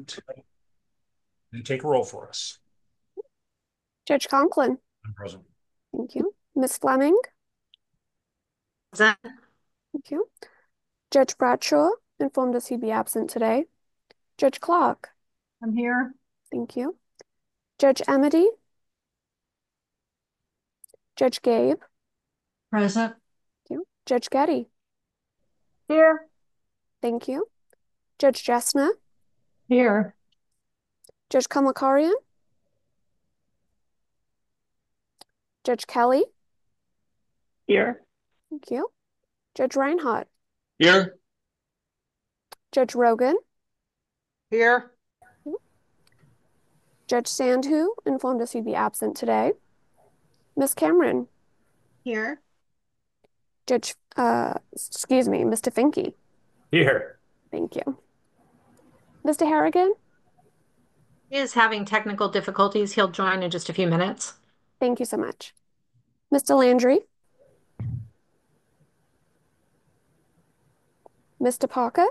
absent. You take a roll for us. Judge Conklin. I'm present. Thank you. Ms. Fleming. Present. Thank you. Judge Bradshaw informed us he'd be absent today. Judge Clark. I'm here. Thank you. Judge Amity. Judge Gabe. Present. Thank you. Judge Getty. Here. Thank you. Judge Jessner. Here. Judge Kamakarian. Judge Kelly. Here. Thank you. Judge Reinhardt. Here. Judge Rogan. Here. Judge Sandhu informed us he'd be absent today. Ms. Cameron. Here. Judge, Mr. Finke. Here. Thank you. Mr. Harrigan. He is having technical difficulties. He'll join in just a few minutes. Thank you so much. Mr. Landry. Mr. Parker.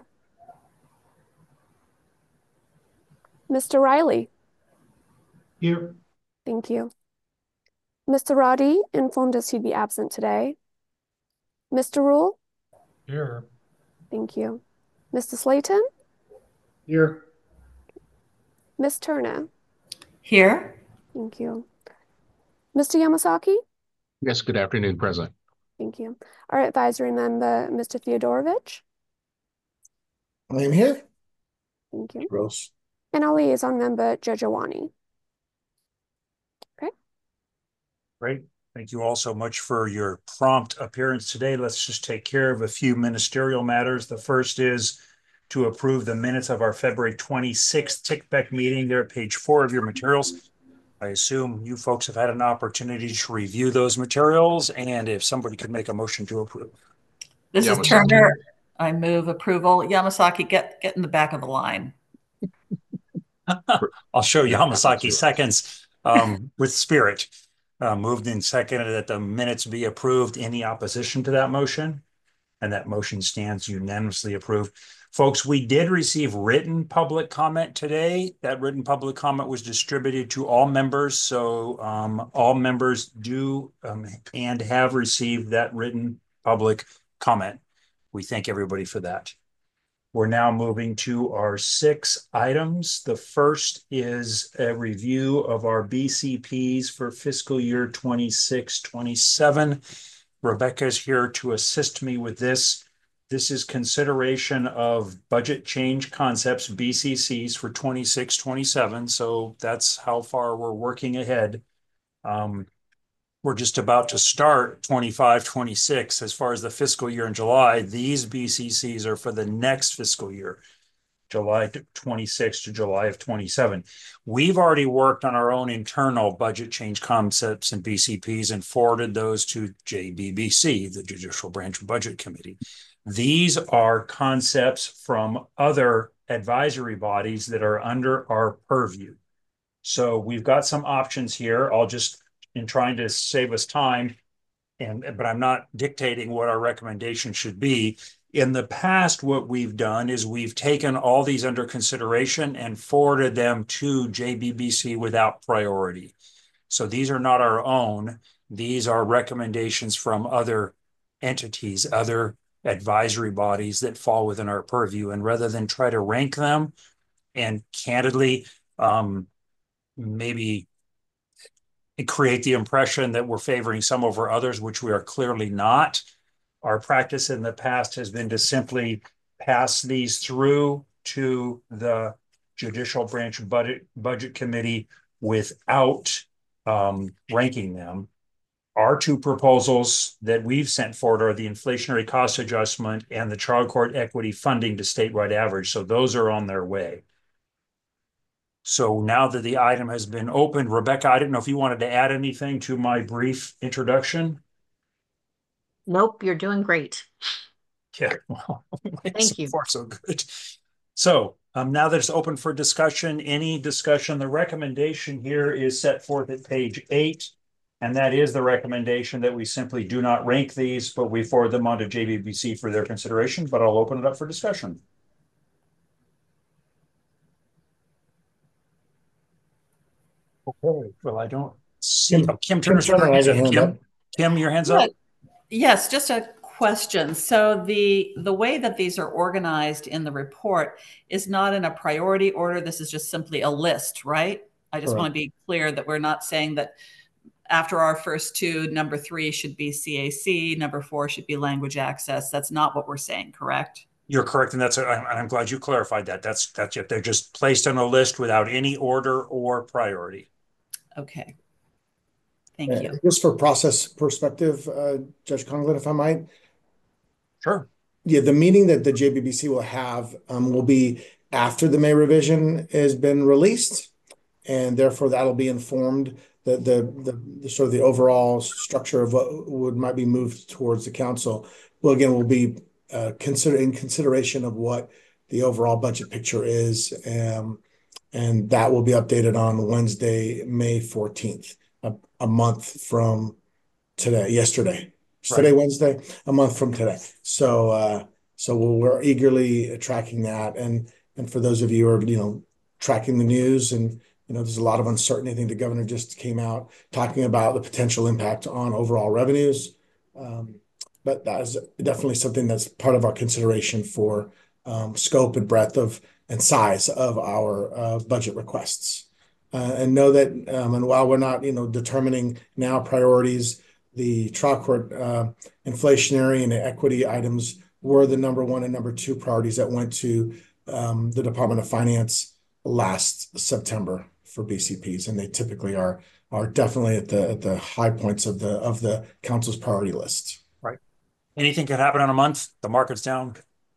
Mr. Riley. Here. Thank you. Mr. Roddy informed us he'd be absent today. Mr. Rule. Here. Thank you. Mr. Slayton. Here. Ms. Turner. Here. Thank you. Mr. Yamasaki. Yes, good afternoon, President. Thank you. Our advisory member, Mr. Theodorovich. I am here. Thank you. Gross. And our liaison member, Judge Awani. Okay. Great. Thank you all so much for your prompt appearance today. Let's just take care of a few ministerial matters. The first is to approve the minutes of our February 26th TICPEC meeting. They're at page 4 of your materials. I assume you folks have had an opportunity to review those materials, and if somebody could make a motion to approve. This is Turner. I move approval. Yamasaki, get in the back of the line. I'll show Yamasaki seconds with spirit. Moved and seconded that the minutes be approved. Any opposition to that motion? And that motion stands unanimously approved. Folks, we did receive written public comment today. That written public comment was distributed to all members. So all members do and have received that written public comment. We thank everybody for that. We're now moving to our 6 items. The first is a review of our BCPs for fiscal year 26-27. Rebecca is here to assist me with this. This is consideration of budget change concepts, BCCs, for 26-27. So that's how far we're working ahead. We're just about to start 25-26 as far as the fiscal year in July. These BCCs are for the next fiscal year, July 26 to July of 27. We've already worked on our own internal budget change concepts and BCPs and forwarded those to JBBC, the Judicial Branch Budget Committee. These are concepts from other advisory bodies that are under our purview. So we've got some options here. I'll just, in trying to save us time, but I'm not dictating what our recommendation should be. In the past, what we've done is we've taken all these under consideration and forwarded them to JBBC without priority. So these are not our own. These are recommendations from other entities, other advisory bodies that fall within our purview. And rather than try to rank them and candidly, maybe create the impression that we're favoring some over others, which we are clearly not. Our practice in the past has been to simply pass these through to the Judicial Branch Budget Committee without ranking them. Our 2 proposals that we've sent forward are the inflationary cost adjustment and the trial court equity funding to statewide average. So those are on their way. So now that the item has been opened, Rebecca, I didn't know if you wanted to add anything to my brief introduction. Nope, you're doing great. Yeah, well, Thank you. So far, so good. So now that it's open for discussion, any discussion, the recommendation here is set forth at page 8. And that is the recommendation that we simply do not rank these, but we forward them on to JBBC for their consideration. But I'll open it up for discussion. Okay, well, I don't see, Kim Turner's Turner has a hand up. Kim, your hand's Yeah. up? Yes, just a question. So the way that these are organized in the report is not in a priority order. This is just simply a list, right? I just want to be clear that we're not saying that after our first two, number 3 should be CAC, number 4 should be language access. That's not what we're saying, correct? You're correct, and I'm glad you clarified that. That's it. They're just placed on a list without any order or priority. Okay. Thank you. Just for process perspective, Judge Conklin, if I might. Sure. Yeah, the meeting that the JBBC will have will be after the May revision has been released, and therefore that'll be informed the sort of the overall structure of what might be moved towards the council. Well, again, will be in consideration of what the overall budget picture is, and that will be updated on Wednesday, May 14th, a month from yesterday. Today, Wednesday, a month from today. So we're eagerly tracking that. And for those of you who are, tracking the news, and, there's a lot of uncertainty. I think the governor just came out talking about the potential impact on overall revenues. But that is definitely something that's part of our consideration for scope and breadth and size of our budget requests. And know that, and while we're not, determining now priorities, the trial court inflationary and equity items were the number 1 and number 2 priorities that went to the Department of Finance last September for BCPs, and they typically are definitely at the high points of the council's priority list. Right. Anything could happen in a month. The market's down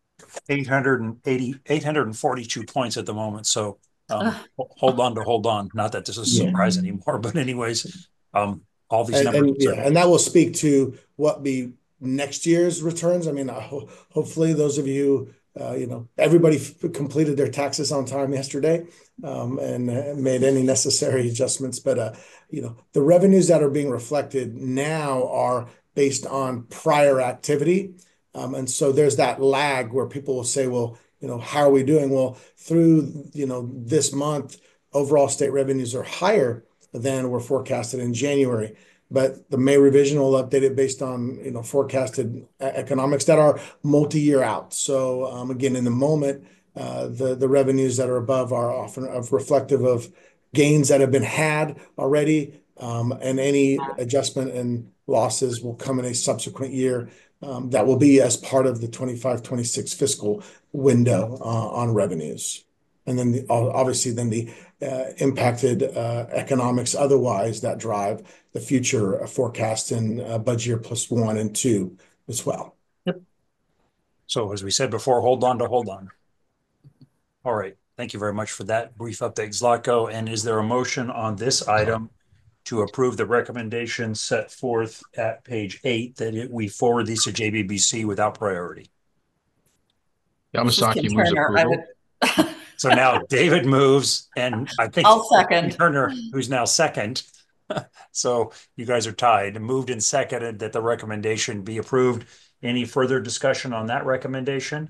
842 points at the moment. So hold on. Not that this is a surprise anymore, but anyways, all these numbers. And that will speak to what be next year's returns. I mean, hopefully those of you, everybody completed their taxes on time yesterday and made any necessary adjustments. But, the revenues that are being reflected now are based on prior activity. And so there's that lag where people will say, well, how are we doing? Well, through, this month, overall state revenues are higher than were forecasted in January. But the May revision will update it based on, forecasted economics that are multi-year out. So again, in the moment, the revenues that are above are often reflective of gains that have been had already, and any adjustment and losses will come in a subsequent year. That will be as part of the 25-26 fiscal window on revenues. And then obviously the impacted economics otherwise that drive the future forecast in budget year +1 and 2 as well. Yep. So as we said before, hold on. All right. Thank you very much for that brief update, Zlatko. And is there a motion on this item to approve the recommendation set forth at page 8 that we forward these to JBBC without priority? Yamasaki moves approval. So now David moves, and I think I'll second. Turner, who's now second. So you guys are tied. Moved and seconded that the recommendation be approved. Any further discussion on that recommendation?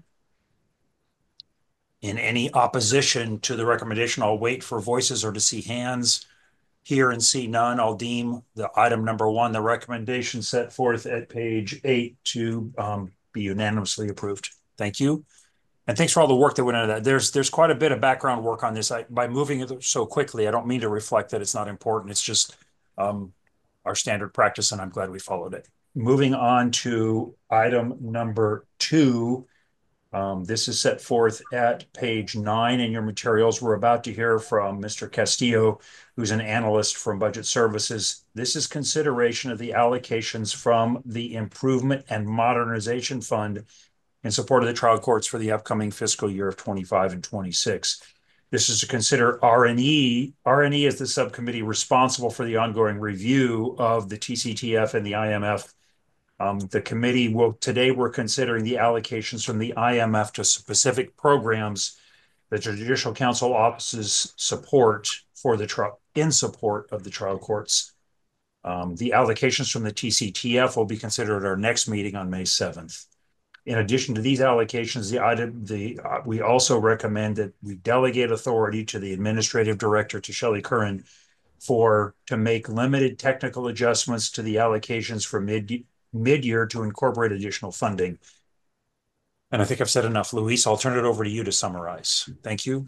In any opposition to the recommendation, I'll wait for voices or to see hands. Hear and see none. I'll deem the item number 1, the recommendation set forth at page 8, to be unanimously approved. Thank you. And thanks for all the work that went into that. There's quite a bit of background work on this. By moving it so quickly, I don't mean to reflect that it's not important. It's just our standard practice, and I'm glad we followed it. Moving on to item number 2. This is set forth at page 9 in your materials. We're about to hear from Mr. Castillo, who's an analyst from Budget Services. This is consideration of the allocations from the Improvement and Modernization Fund in support of the trial courts for the upcoming fiscal year of 25 and 26. This is to consider R&E. R&E is the subcommittee responsible for the ongoing review of the TCTF and the IMF. The committee today we're considering the allocations from the IMF to specific programs that the Judicial Council offices support for the trial in support of the trial courts. The allocations from the TCTF will be considered at our next meeting on May 7th. In addition to these allocations, we also recommend that we delegate authority to the administrative director, to Shelley Curran, to make limited technical adjustments to the allocations for mid-year to incorporate additional funding. And I think I've said enough. Luis, I'll turn it over to you to summarize. Thank you.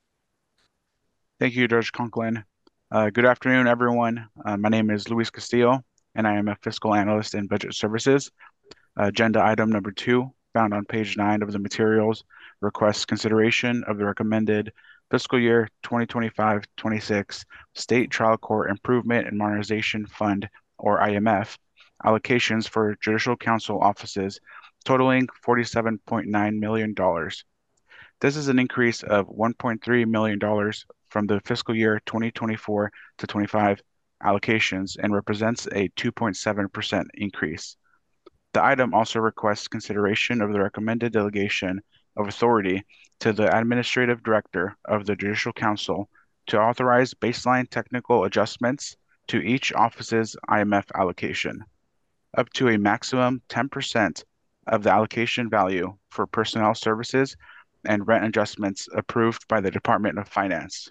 Thank you, Judge Conklin. Good afternoon, everyone. My name is Luis Castillo, and I am a fiscal analyst in budget services. Agenda item number 2, found on page 9 of the materials, requests consideration of the recommended fiscal year 2025-26 State Trial Court Improvement and Modernization Fund, or IMF, allocations for Judicial Council offices totaling $47.9 million. This is an increase of $1.3 million from the fiscal year 2024 to 25 allocations and represents a 2.7% increase. The item also requests consideration of the recommended delegation of authority to the Administrative Director of the Judicial Council to authorize baseline technical adjustments to each office's IMF allocation, up to a maximum 10% of the allocation value for personnel services and rent adjustments approved by the Department of Finance.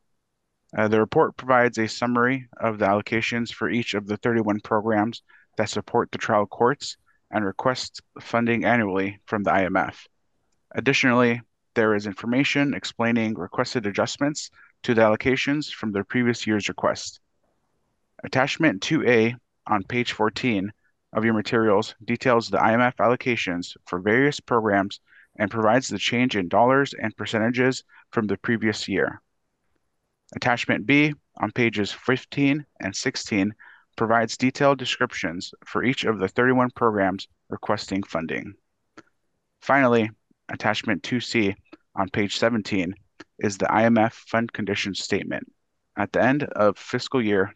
The report provides a summary of the allocations for each of the 31 programs that support the trial courts and request funding annually from the IMF. Additionally, there is information explaining requested adjustments to the allocations from the previous year's request. Attachment 2A on page 14 of your materials details the IMF allocations for various programs and provides the change in dollars and percentages from the previous year. Attachment B on pages 15 and 16 provides detailed descriptions for each of the 31 programs requesting funding. Finally, attachment 2C on page 17 is the IMF fund conditions statement. At the end of fiscal year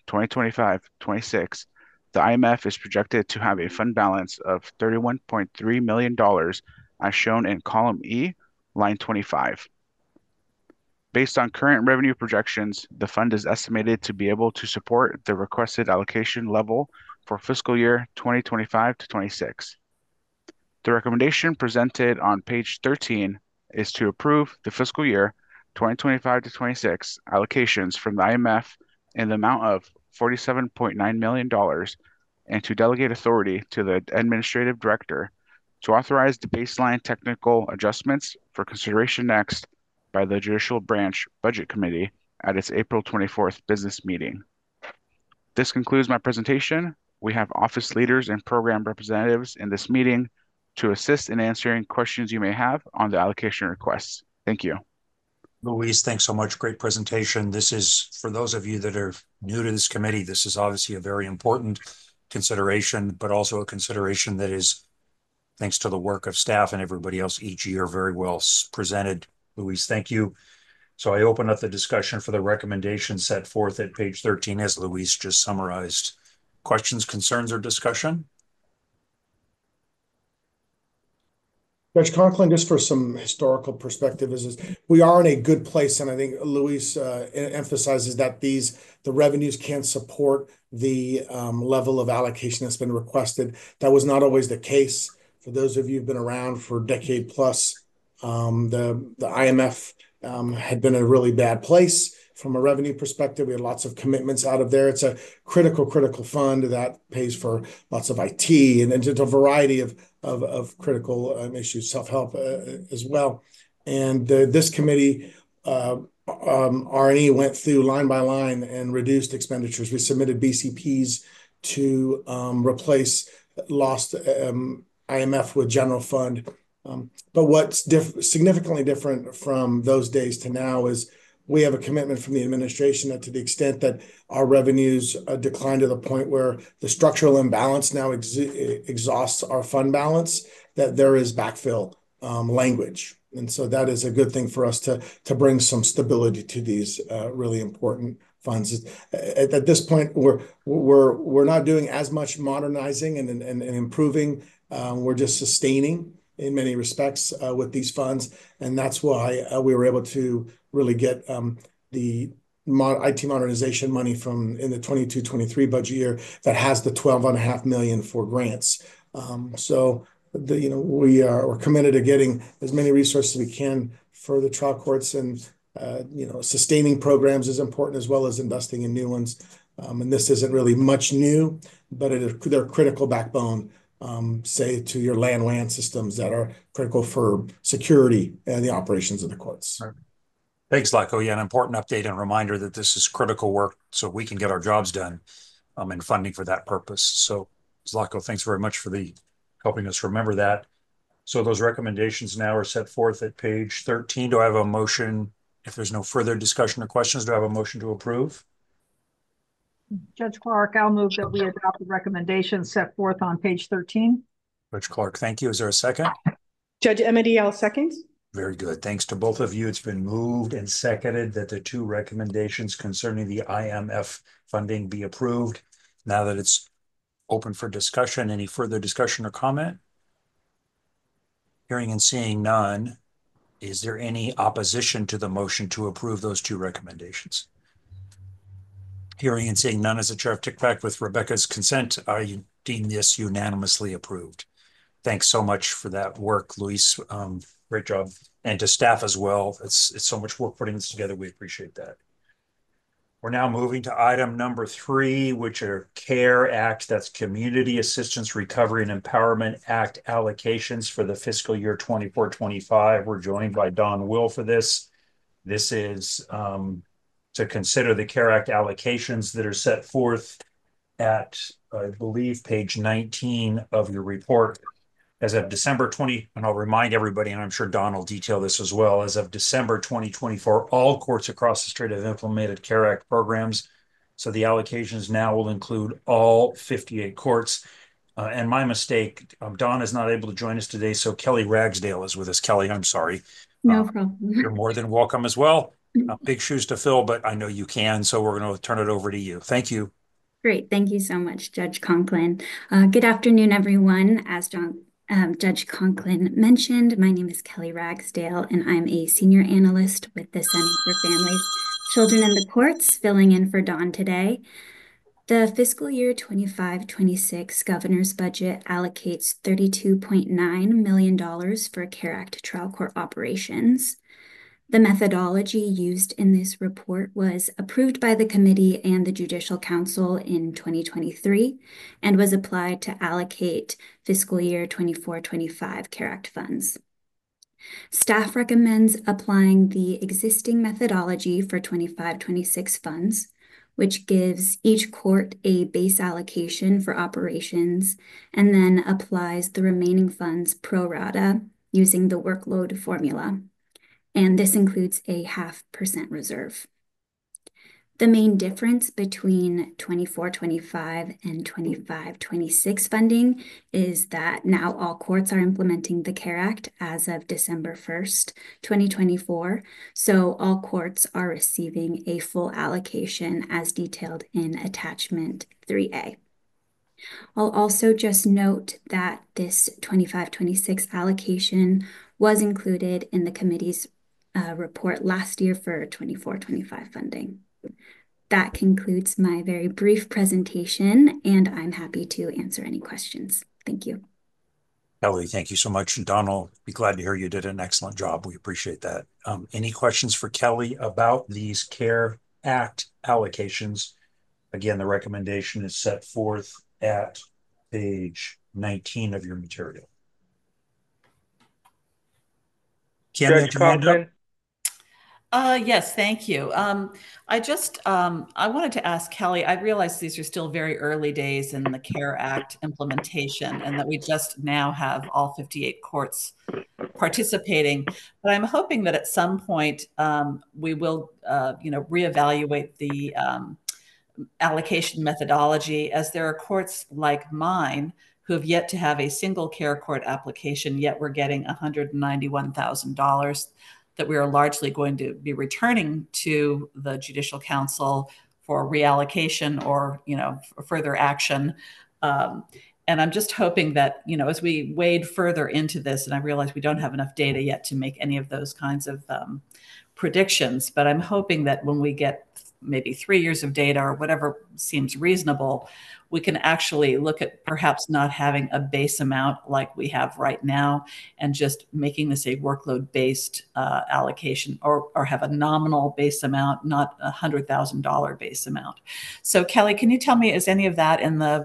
2025-26, the IMF is projected to have a fund balance of $31.3 million as shown in column E, line 25. Based on current revenue projections, the fund is estimated to be able to support the requested allocation level for fiscal year 2025-26. The recommendation presented on page 13 is to approve the fiscal year 2025-26 allocations from the IMF in the amount of $47.9 million and to delegate authority to the Administrative Director to authorize the baseline technical adjustments for consideration next by the Judicial Branch Budget Committee at its April 24th business meeting. This concludes my presentation. We have office leaders and program representatives in this meeting to assist in answering questions you may have on the allocation requests. Thank you. Luis, thanks so much. Great presentation. This is, for those of you that are new to this committee, this is obviously a very important consideration, but also a consideration that is, thanks to the work of staff and everybody else each year, very well presented. Luis, thank you. So I open up the discussion for the recommendation set forth at page 13, as Luis just summarized. Questions, concerns, or discussion? Judge Conklin, just for some historical perspective, is we are in a good place, and I think Luis emphasizes that the revenues can support the level of allocation that's been requested. That was not always the case. For those of you who've been around for a decade plus, the IMF had been a really bad place from a revenue perspective. We had lots of commitments out of there. It's a critical fund that pays for lots of IT and just a variety of critical issues, self-help as well. And this committee, R&E, went through line by line and reduced expenditures. We submitted BCPs to replace lost IMF with general fund. But what's significantly different from those days to now is we have a commitment from the administration that to the extent that our revenues decline to the point where the structural imbalance now exhausts our fund balance, that there is backfill language. And so that is a good thing for us to bring some stability to these really important funds. At this point, we're not doing as much modernizing and improving. We're just sustaining in many respects with these funds. And that's why we were able to really get the IT modernization money from in the 22-23 budget year that has the $12.5 million for grants. So we're committed to getting as many resources as we can for the trial courts, and sustaining programs is important as well as investing in new ones. And this isn't really much new, but they're critical backbone, say, to your land systems that are critical for security and the operations of the courts. Right. Thanks, Zlatko. Yeah, an important update and reminder that this is critical work so we can get our jobs done and funding for that purpose. So, Zlatko, thanks very much for helping us remember that. So those recommendations now are set forth at page 13. Do I have a motion? If there's no further discussion or questions, do I have a motion to approve? Judge Clark, I'll move that we adopt the recommendations set forth on page 13. Judge Clark, thank you. Is there a second? Judge Emedy, I'll second. Very good. Thanks to both of you. It's been moved and seconded that the two recommendations concerning the IMF funding be approved. Now that it's open for discussion, any further discussion or comment? Hearing and seeing none, is there any opposition to the motion to approve those two recommendations? Hearing and seeing none, as the chair of TICPAC, with Rebecca's consent, I deem this unanimously approved. Thanks so much for that work, Luis. Great job. And to staff as well. It's so much work putting this together. We appreciate that. We're now moving to item number 3, which are CARE Act, that's Community Assistance Recovery and Empowerment Act allocations for the fiscal year 24-25. We're joined by Don Will for this. This is to consider the CARE Act allocations that are set forth at, I believe, page 19 of your report. As of December 20, and I'll remind everybody, and I'm sure Don will detail this as well, as of December 2024, all courts across the state have implemented CARE Act programs. So the allocations now will include all 58 courts. And my mistake, Don is not able to join us today, so Kelly Ragsdale is with us. Kelly, I'm sorry. No problem. You're more than welcome as well. Big shoes to fill, but I know you can, so we're going to turn it over to you. Thank you. Great. Thank you so much, Judge Conklin. Good afternoon, everyone. As Judge Conklin mentioned, my name is Kelly Ragsdale, and I'm a senior analyst with the Center for Families, Children, and the Courts, filling in for Don today. The fiscal year 25-26 governor's budget allocates $32.9 million for CARE Act trial court operations. The methodology used in this report was approved by the committee and the Judicial Council in 2023 and was applied to allocate fiscal year 24-25 CARE Act funds. Staff recommends applying the existing methodology for 25-26 funds, which gives each court a base allocation for operations and then applies the remaining funds pro rata using the workload formula. And this includes a 0.5% reserve. The main difference between 24-25 and 25-26 funding is that now all courts are implementing the CARE Act as of December 1st, 2024. So all courts are receiving a full allocation as detailed in attachment 3A. I'll also just note that this 25-26 allocation was included in the committee's report last year for 24-25 funding. That concludes my very brief presentation, and I'm happy to answer any questions. Thank you. Kelly, thank you so much. Donald, be glad to hear you did an excellent job. We appreciate that. Any questions for Kelly about these CARE Act allocations? Again, the recommendation is set forth at page 19 of your material. Judge Conklin? Yes, thank you. I wanted to ask Kelly, I realize these are still very early days in the CARE Act implementation and that we just now have all 58 courts participating, but I'm hoping that at some point we will, reevaluate the allocation methodology, as there are courts like mine who have yet to have a single CARE court application, yet we're getting $191,000 that we are largely going to be returning to the Judicial Council for reallocation or, further action. And I'm just hoping that, as we wade further into this, and I realize we don't have enough data yet to make any of those kinds of predictions, but I'm hoping that when we get maybe 3 years of data or whatever seems reasonable, we can actually look at perhaps not having a base amount like we have right now and just making this a workload-based allocation, or have a nominal base amount, not a $100,000 base amount. So Kelly, can you tell me, is any of that in the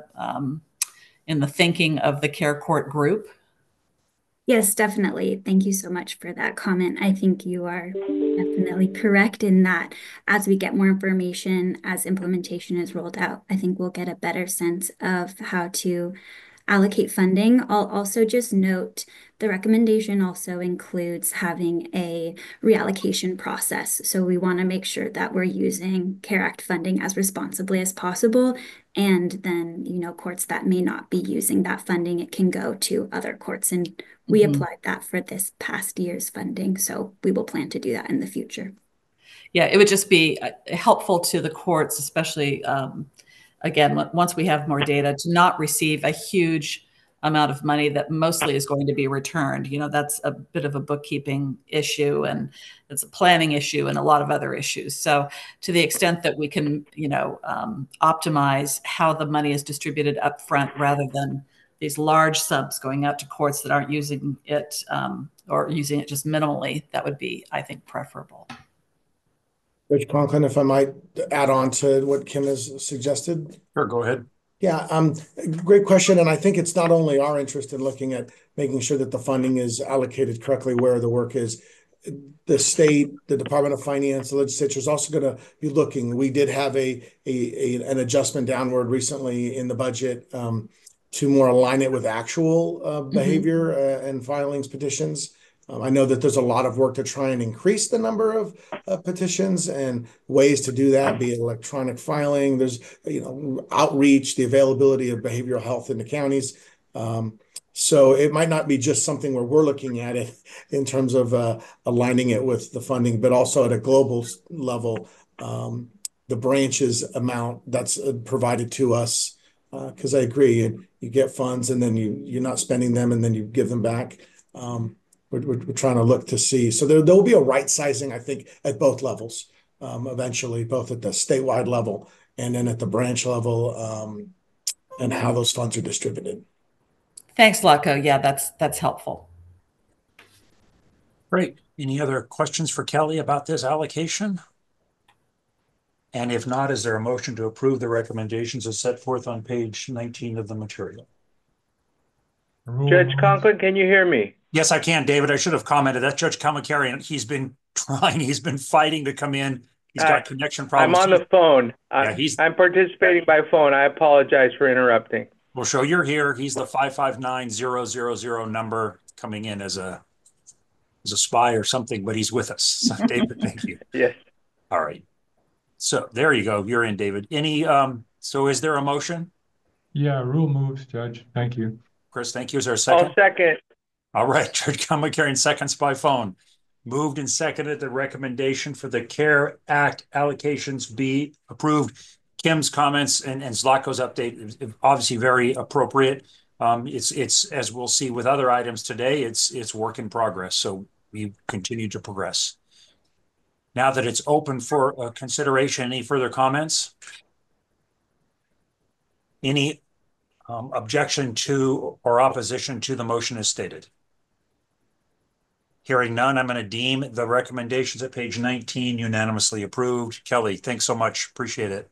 thinking of the Care Court group? Yes, definitely. Thank you so much for that comment. I think you are definitely correct in that as we get more information, as implementation is rolled out, I think we'll get a better sense of how to allocate funding. I'll also just note the recommendation also includes having a reallocation process. So we want to make sure that we're using CARE Act funding as responsibly as possible. And then, courts that may not be using that funding, it can go to other courts. And we applied that for this past year's funding. So we will plan to do that in the future. Yeah, it would just be helpful to the courts, especially again, once we have more data, to not receive a huge amount of money that mostly is going to be returned. That's a bit of a bookkeeping issue, and it's a planning issue and a lot of other issues. So to the extent that we can, optimize how the money is distributed up front rather than these large subs going out to courts that aren't using it or using it just minimally, that would be, I think, preferable. Judge Conklin, if I might add on to what Kim has suggested. Sure, go ahead. Yeah, great question. And I think it's not only our interest in looking at making sure that the funding is allocated correctly where the work is. The state, the Department of Finance, the legislature is also going to be looking. We did have an adjustment downward recently in the budget to more align it with actual behavior and filings, petitions. I know that there's a lot of work to try and increase the number of petitions, and ways to do that, be it electronic filing. There's, outreach, the availability of behavioral health in the counties. So it might not be just something where we're looking at it in terms of aligning it with the funding, but also at a global level, the branches amount that's provided to us. Because I agree, you get funds and then you're not spending them and then you give them back. We're trying to look to see. So there will be a right sizing, I think, at both levels, eventually, both at the statewide level and then at the branch level, and how those funds are distributed. Thanks, Zlatko. Yeah, that's helpful. Great. Any other questions for Kelly about this allocation? And if not, is there a motion to approve the recommendations as set forth on page 19 of the material? Judge Conklin, can you hear me? Yes, I can, David. I should have commented. That's Judge Kamakarian. He's been trying. He's been fighting to come in. He's got connection problems. I'm on the phone. I'm participating by phone. I apologize for interrupting. Well, so you're here. He's the 559-000 number coming in as a spy or something, but he's with us. So, David, thank you. Yes. All right. So there you go. You're in, David. So is there a motion? Yeah, rule moves, Judge. Thank you. Chris, thank you. Is there a second? I'll second. All right. Judge Kamakarian seconds by phone. Moved and seconded the recommendation for the CARE Act allocations be approved. Kim's comments and Zlatko's update is obviously very appropriate. It's as we'll see with other items today, it's work in progress. So we continue to progress. Now that it's open for consideration, any further comments? Any objection to or opposition to the motion as stated? Hearing none, I'm going to deem the recommendations at page 19 unanimously approved. Kelly, thanks so much. Appreciate it.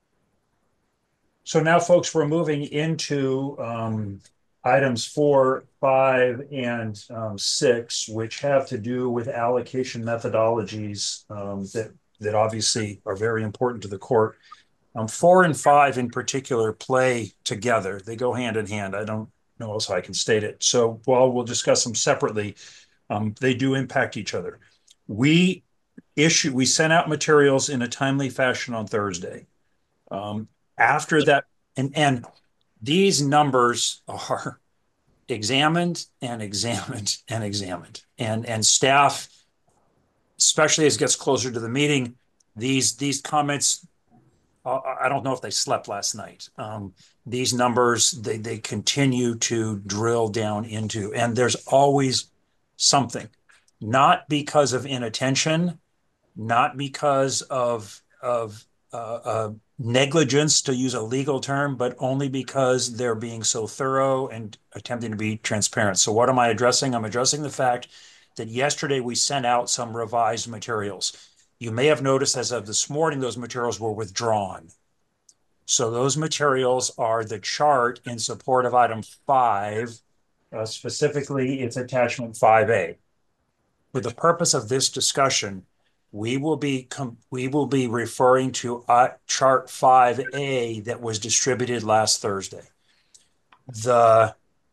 So now, folks, we're moving into items 4, 5, and 6, which have to do with allocation methodologies that obviously are very important to the court. 4 and 5 in particular play together. They go hand in hand. I don't know else how I can state it. So while we'll discuss them separately, they do impact each other. We sent out materials in a timely fashion on Thursday. After that, and these numbers are examined and examined and examined, and staff, especially as it gets closer to the meeting, these comments, I don't know if they slept last night. These numbers, they continue to drill down into, and there's always something, not because of inattention, not because of negligence, to use a legal term, but only because they're being so thorough and attempting to be transparent. So what am I addressing? I'm addressing the fact that yesterday we sent out some revised materials. You may have noticed as of this morning, those materials were withdrawn. So those materials are the chart in support of item 5. Specifically, it's attachment 5A. For the purpose of this discussion, we will be referring to chart 5A that was distributed last Thursday. The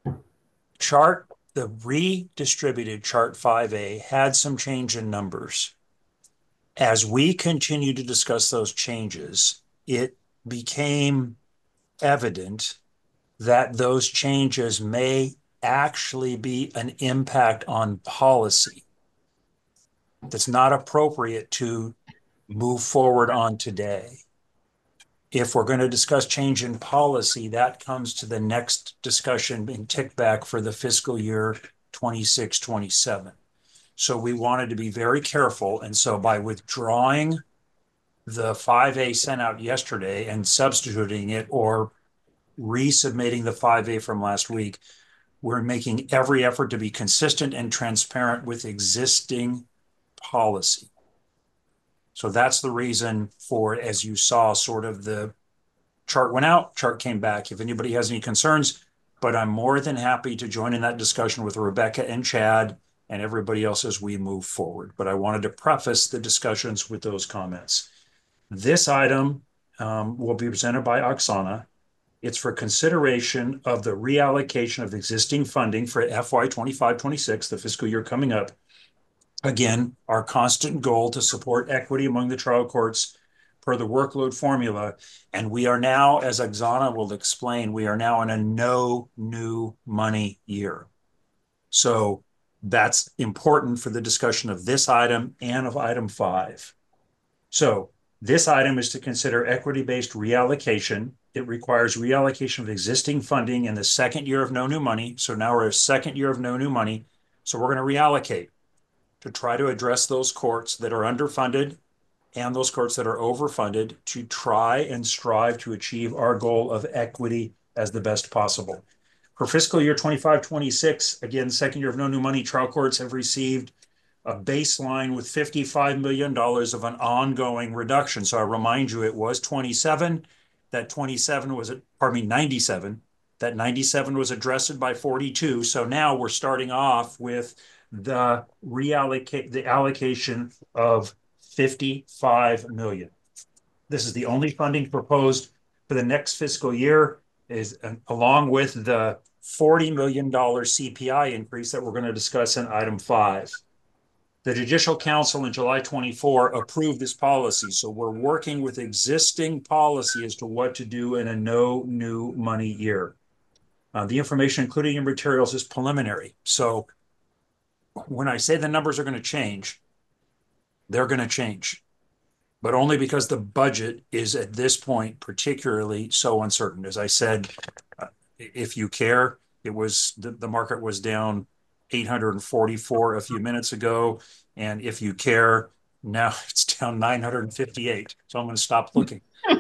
redistributed chart 5A had some change in numbers. As we continue to discuss those changes, it became evident that those changes may actually be an impact on policy that's not appropriate to move forward on today. If we're going to discuss change in policy, that comes to the next discussion in tick back for the fiscal year 26-27. So we wanted to be very careful. And so by withdrawing the 5A sent out yesterday and substituting it or resubmitting the 5A from last week, we're making every effort to be consistent and transparent with existing policy. So that's the reason for, as you saw, sort of the chart went out, chart came back. If anybody has any concerns, but I'm more than happy to join in that discussion with Rebecca and Chad and everybody else as we move forward. But I wanted to preface the discussions with those comments. This item will be presented by Oksana. It's for consideration of the reallocation of existing funding for FY 25-26, the fiscal year coming up. Again, our constant goal to support equity among the trial courts per the workload formula. And we are now, as Oksana will explain, we are now in a no new money year. So that's important for the discussion of this item and of item 5. So this item is to consider equity-based reallocation. It requires reallocation of existing funding in the second year of no new money. So now we're a second year of no new money. So we're going to reallocate to try to address those courts that are underfunded and those courts that are overfunded, to try and strive to achieve our goal of equity as the best possible. For fiscal year 25-26, again, second year of no new money, trial courts have received a baseline with $55 million of an ongoing reduction. So I remind you, it was 27. That 27 was, 97. That 97 was addressed by 42. So now we're starting off with the allocation of $55 million. This is the only funding proposed for the next fiscal year, is along with the $40 million CPI increase that we're going to discuss in item 5. The Judicial Council in July 24 approved this policy. So we're working with existing policy as to what to do in a no new money year. The information included in materials is preliminary. So when I say the numbers are going to change, they're going to change, but only because the budget is at this point particularly so uncertain. As I said, if you care, it was the market was down 844 a few minutes ago, and if you care, now it's down 958. So I'm going to stop looking.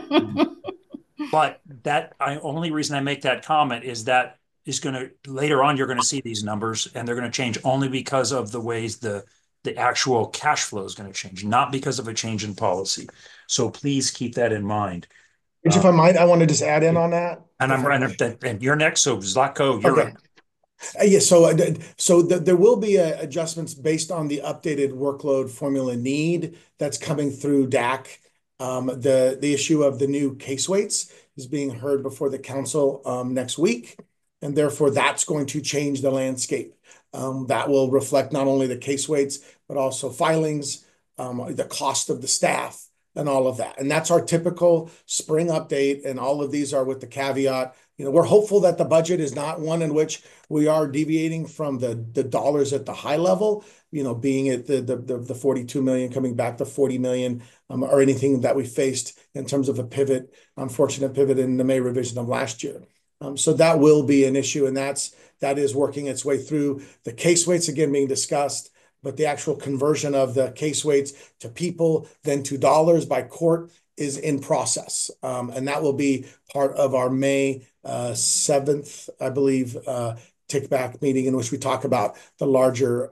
But only reason I make that comment is that is going to, later on, you're going to see these numbers and they're going to change only because of the ways the actual cash flow is going to change, not because of a change in policy. So please keep that in mind. If I might, I want to just add in on that. And you're next. So Zlatko, you're okay. Yeah, so there will be adjustments based on the updated workload formula need that's coming through DAC. The issue of the new case weights is being heard before the council next week, and therefore that's going to change the landscape. That will reflect not only the case weights, but also filings, the cost of the staff, and all of that. And that's our typical spring update, and all of these are with the caveat. We're hopeful that the budget is not one in which we are deviating from the dollars at the high level, being at the 42 million coming back to 40 million, or anything that we faced in terms of a unfortunate pivot in the May revision of last year. So that will be an issue, and that is working its way through. The case weights again being discussed, but the actual conversion of the case weights to people, then to dollars by court, is in process. And that will be part of our May 7th, I believe, Take Back meeting, in which we talk about the larger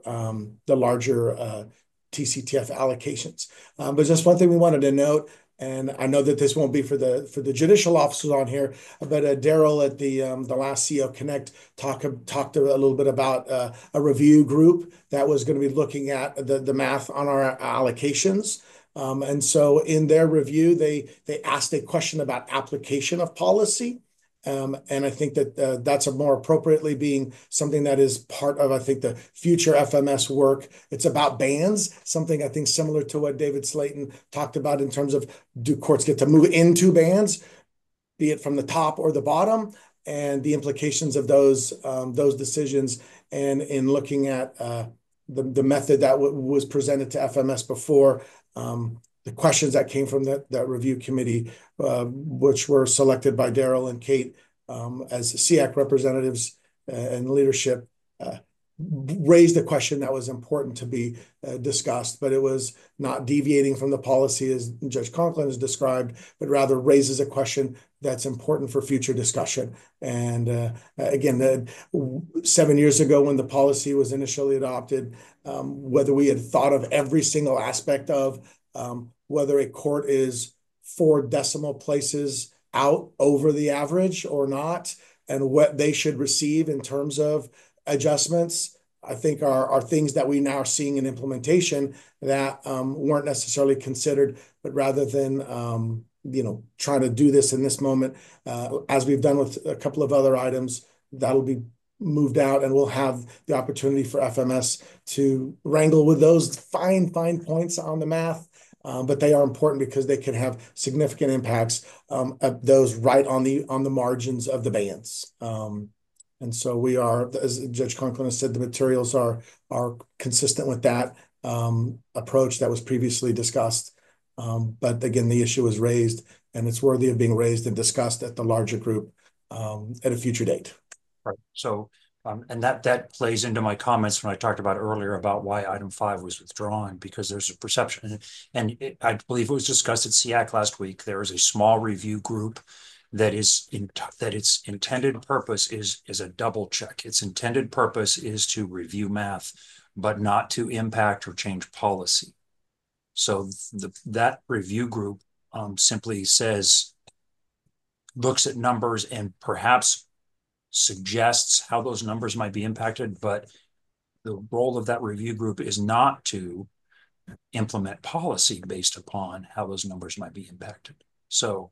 TCTF allocations. But just one thing we wanted to note, and I know that this won't be for the judicial officers on here, but Daryl at the last CEO Connect talked a little bit about a review group that was going to be looking at the math on our allocations. And so in their review, they asked a question about application of policy. And I think that that's a more appropriately being something that is part of, I think, the future FMS work. It's about bands, something I think similar to what David Slayton talked about in terms of, do courts get to move into bands, be it from the top or the bottom, and the implications of those decisions. And in looking at the method that was presented to FMS before, the questions that came from that review committee, which were selected by Daryl and Kate as SEAC representatives and leadership, raised a question that was important to be discussed, but it was not deviating from the policy as Judge Conklin has described, but rather raises a question that's important for future discussion. And again, 7 years ago when the policy was initially adopted, whether we had thought of every single aspect of whether a court is 4 decimal places out over the average or not, and what they should receive in terms of adjustments, I think are things that we now are seeing in implementation that weren't necessarily considered, but rather than trying to do this in this moment, as we've done with a couple of other items, that'll be moved out, and we'll have the opportunity for FMS to wrangle with those fine points on the math. But they are important because they can have significant impacts of those right on the margins of the bands. And so we are, as Judge Conklin has said, the materials are consistent with that approach that was previously discussed. But again, the issue was raised, and it's worthy of being raised and discussed at the larger group at a future date. Right. So, and that plays into my comments when I talked about earlier about why item 5 was withdrawn, because there's a perception, and I believe it was discussed at SEAC last week. There is a small review group that its intended purpose is a double check. Its intended purpose is to review math, but not to impact or change policy. So that review group simply looks at numbers and perhaps suggests how those numbers might be impacted, but the role of that review group is not to implement policy based upon how those numbers might be impacted. So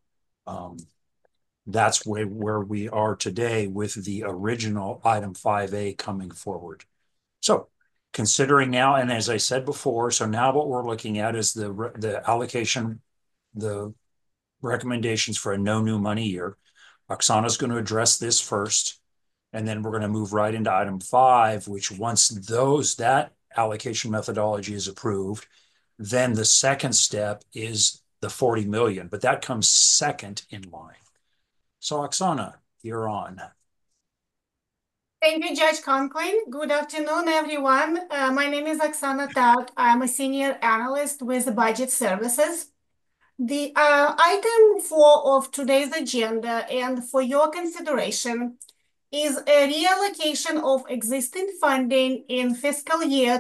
that's where we are today with the original item 5A coming forward. So considering now, and as I said before, so now what we're looking at is the allocation, the recommendations for a no new money year. Oksana's going to address this first, and then we're going to move right into item 5, which once that allocation methodology is approved, then the second step is the 40 million, but that comes second in line. So Oksana, you're on. Thank you, Judge Conklin. Good afternoon, everyone. My name is Oksana Tak. I'm a senior analyst with Budget Services. The item 4 of today's agenda and for your consideration is a reallocation of existing funding in fiscal year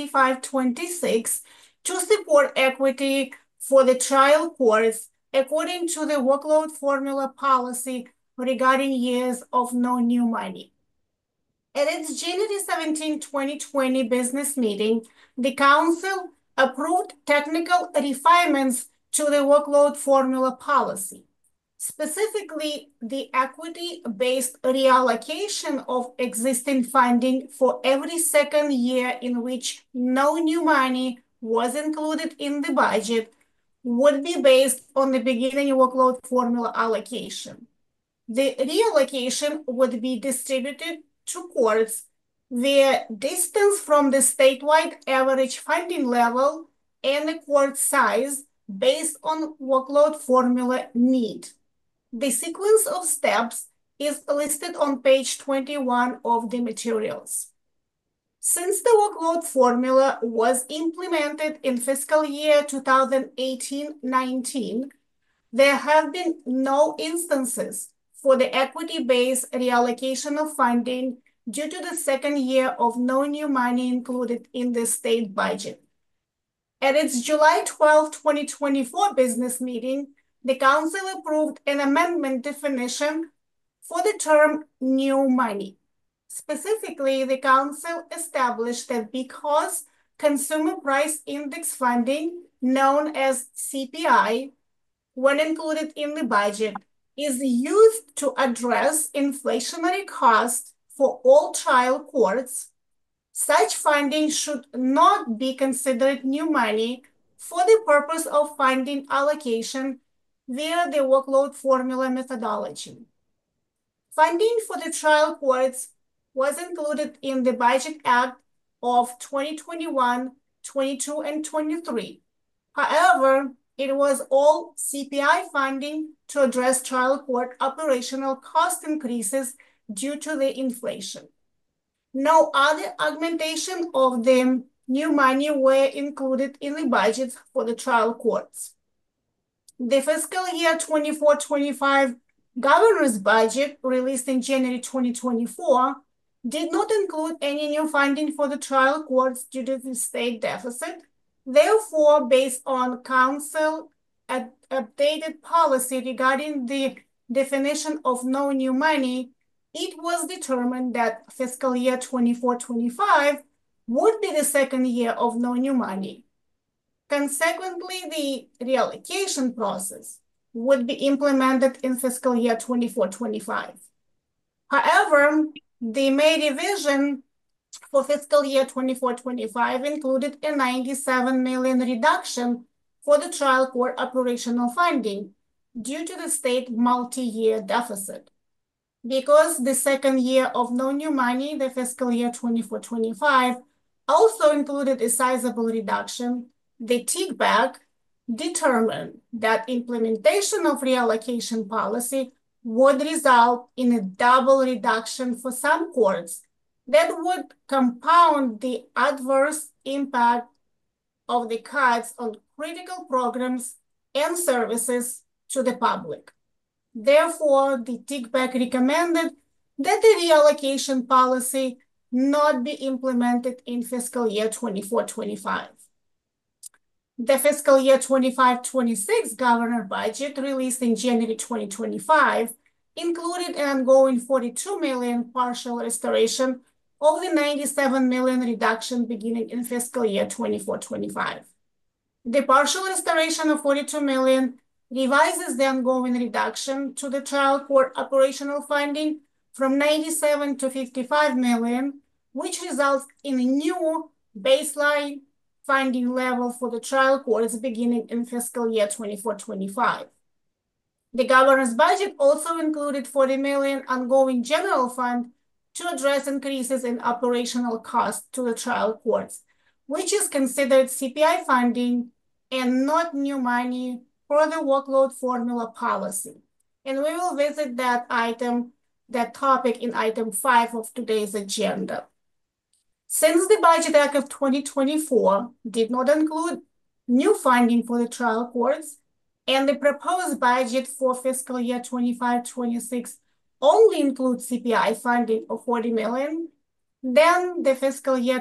25-26 to support equity for the trial courts according to the workload formula policy regarding years of no new money. At its January 17, 2020 business meeting, the Council approved technical refinements to the workload formula policy. Specifically, the equity-based reallocation of existing funding for every second year in which no new money was included in the budget would be based on the beginning workload formula allocation. The reallocation would be distributed to courts via distance from the statewide average funding level and the court size based on workload formula need. The sequence of steps is listed on page 21 of the materials. Since the workload formula was implemented in fiscal year 2018-19, there have been no instances for the equity-based reallocation of funding due to the second year of no new money included in the state budget. At its July 12, 2024 business meeting, the council approved an amendment definition for the term new money. Specifically, the council established that because consumer price index funding, known as CPI, when included in the budget, is used to address inflationary costs for all trial courts, such funding should not be considered new money for the purpose of funding allocation via the workload formula methodology. Funding for the trial courts was included in the Budget Act of 2021, 22, and 23. However, it was all CPI funding to address trial court operational cost increases due to the inflation. No other augmentation of the new money were included in the budget for the trial courts. The fiscal year 24-25 governor's budget, released in January 2024, did not include any new funding for the trial courts due to the state deficit. Therefore, based on council updated policy regarding the definition of no new money, it was determined that fiscal year 24-25 would be the second year of no new money. Consequently, the reallocation process would be implemented in fiscal year 24-25. However, the May revision for fiscal year 24-25 included a $97 million reduction for the trial court operational funding due to the state multi-year deficit. Because the second year of no new money, the fiscal year 24-25, also included a sizable reduction, the TICBAC determined that implementation of reallocation policy would result in a double reduction for some courts that would compound the adverse impact of the cuts on critical programs and services to the public. Therefore, the TICBAC recommended that the reallocation policy not be implemented in fiscal year 24-25. The fiscal year 25-26 governor budget, released in January 2025, included an ongoing $42 million partial restoration of the $97 million reduction beginning in fiscal year 24-25. The partial restoration of $42 million revises the ongoing reduction to the trial court operational funding from $97 to $55 million, which results in a new baseline funding level for the trial courts beginning in fiscal year 24-25. The governor's budget also included $40 million ongoing general fund to address increases in operational costs to the trial courts, which is considered CPI funding and not new money for the workload formula policy. And we will visit that topic in item 5 of today's agenda. Since the Budget Act of 2024 did not include new funding for the trial courts, and the proposed budget for fiscal year 25-26 only includes CPI funding of $40 million, then the fiscal year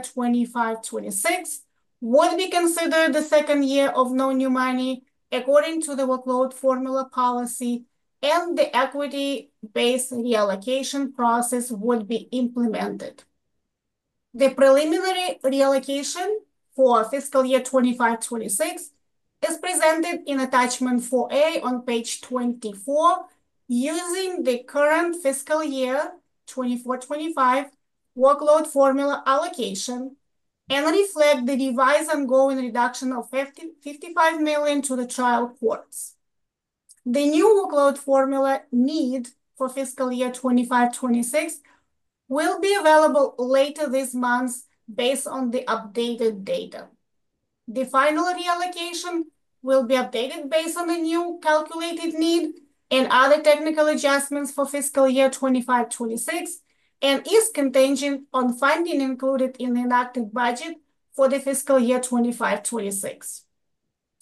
25-26 would be considered the second year of no new money according to the workload formula policy, and the equity-based reallocation process would be implemented. The preliminary reallocation for fiscal year 25-26 is presented in attachment 4A on page 24 using the current fiscal year 24-25 workload formula allocation and reflect the revised ongoing reduction of $55 million to the trial courts. The new workload formula need for fiscal year 25-26 will be available later this month based on the updated data. The final reallocation will be updated based on the new calculated need and other technical adjustments for fiscal year 25-26 and is contingent on funding included in the enacted budget for the fiscal year 25-26.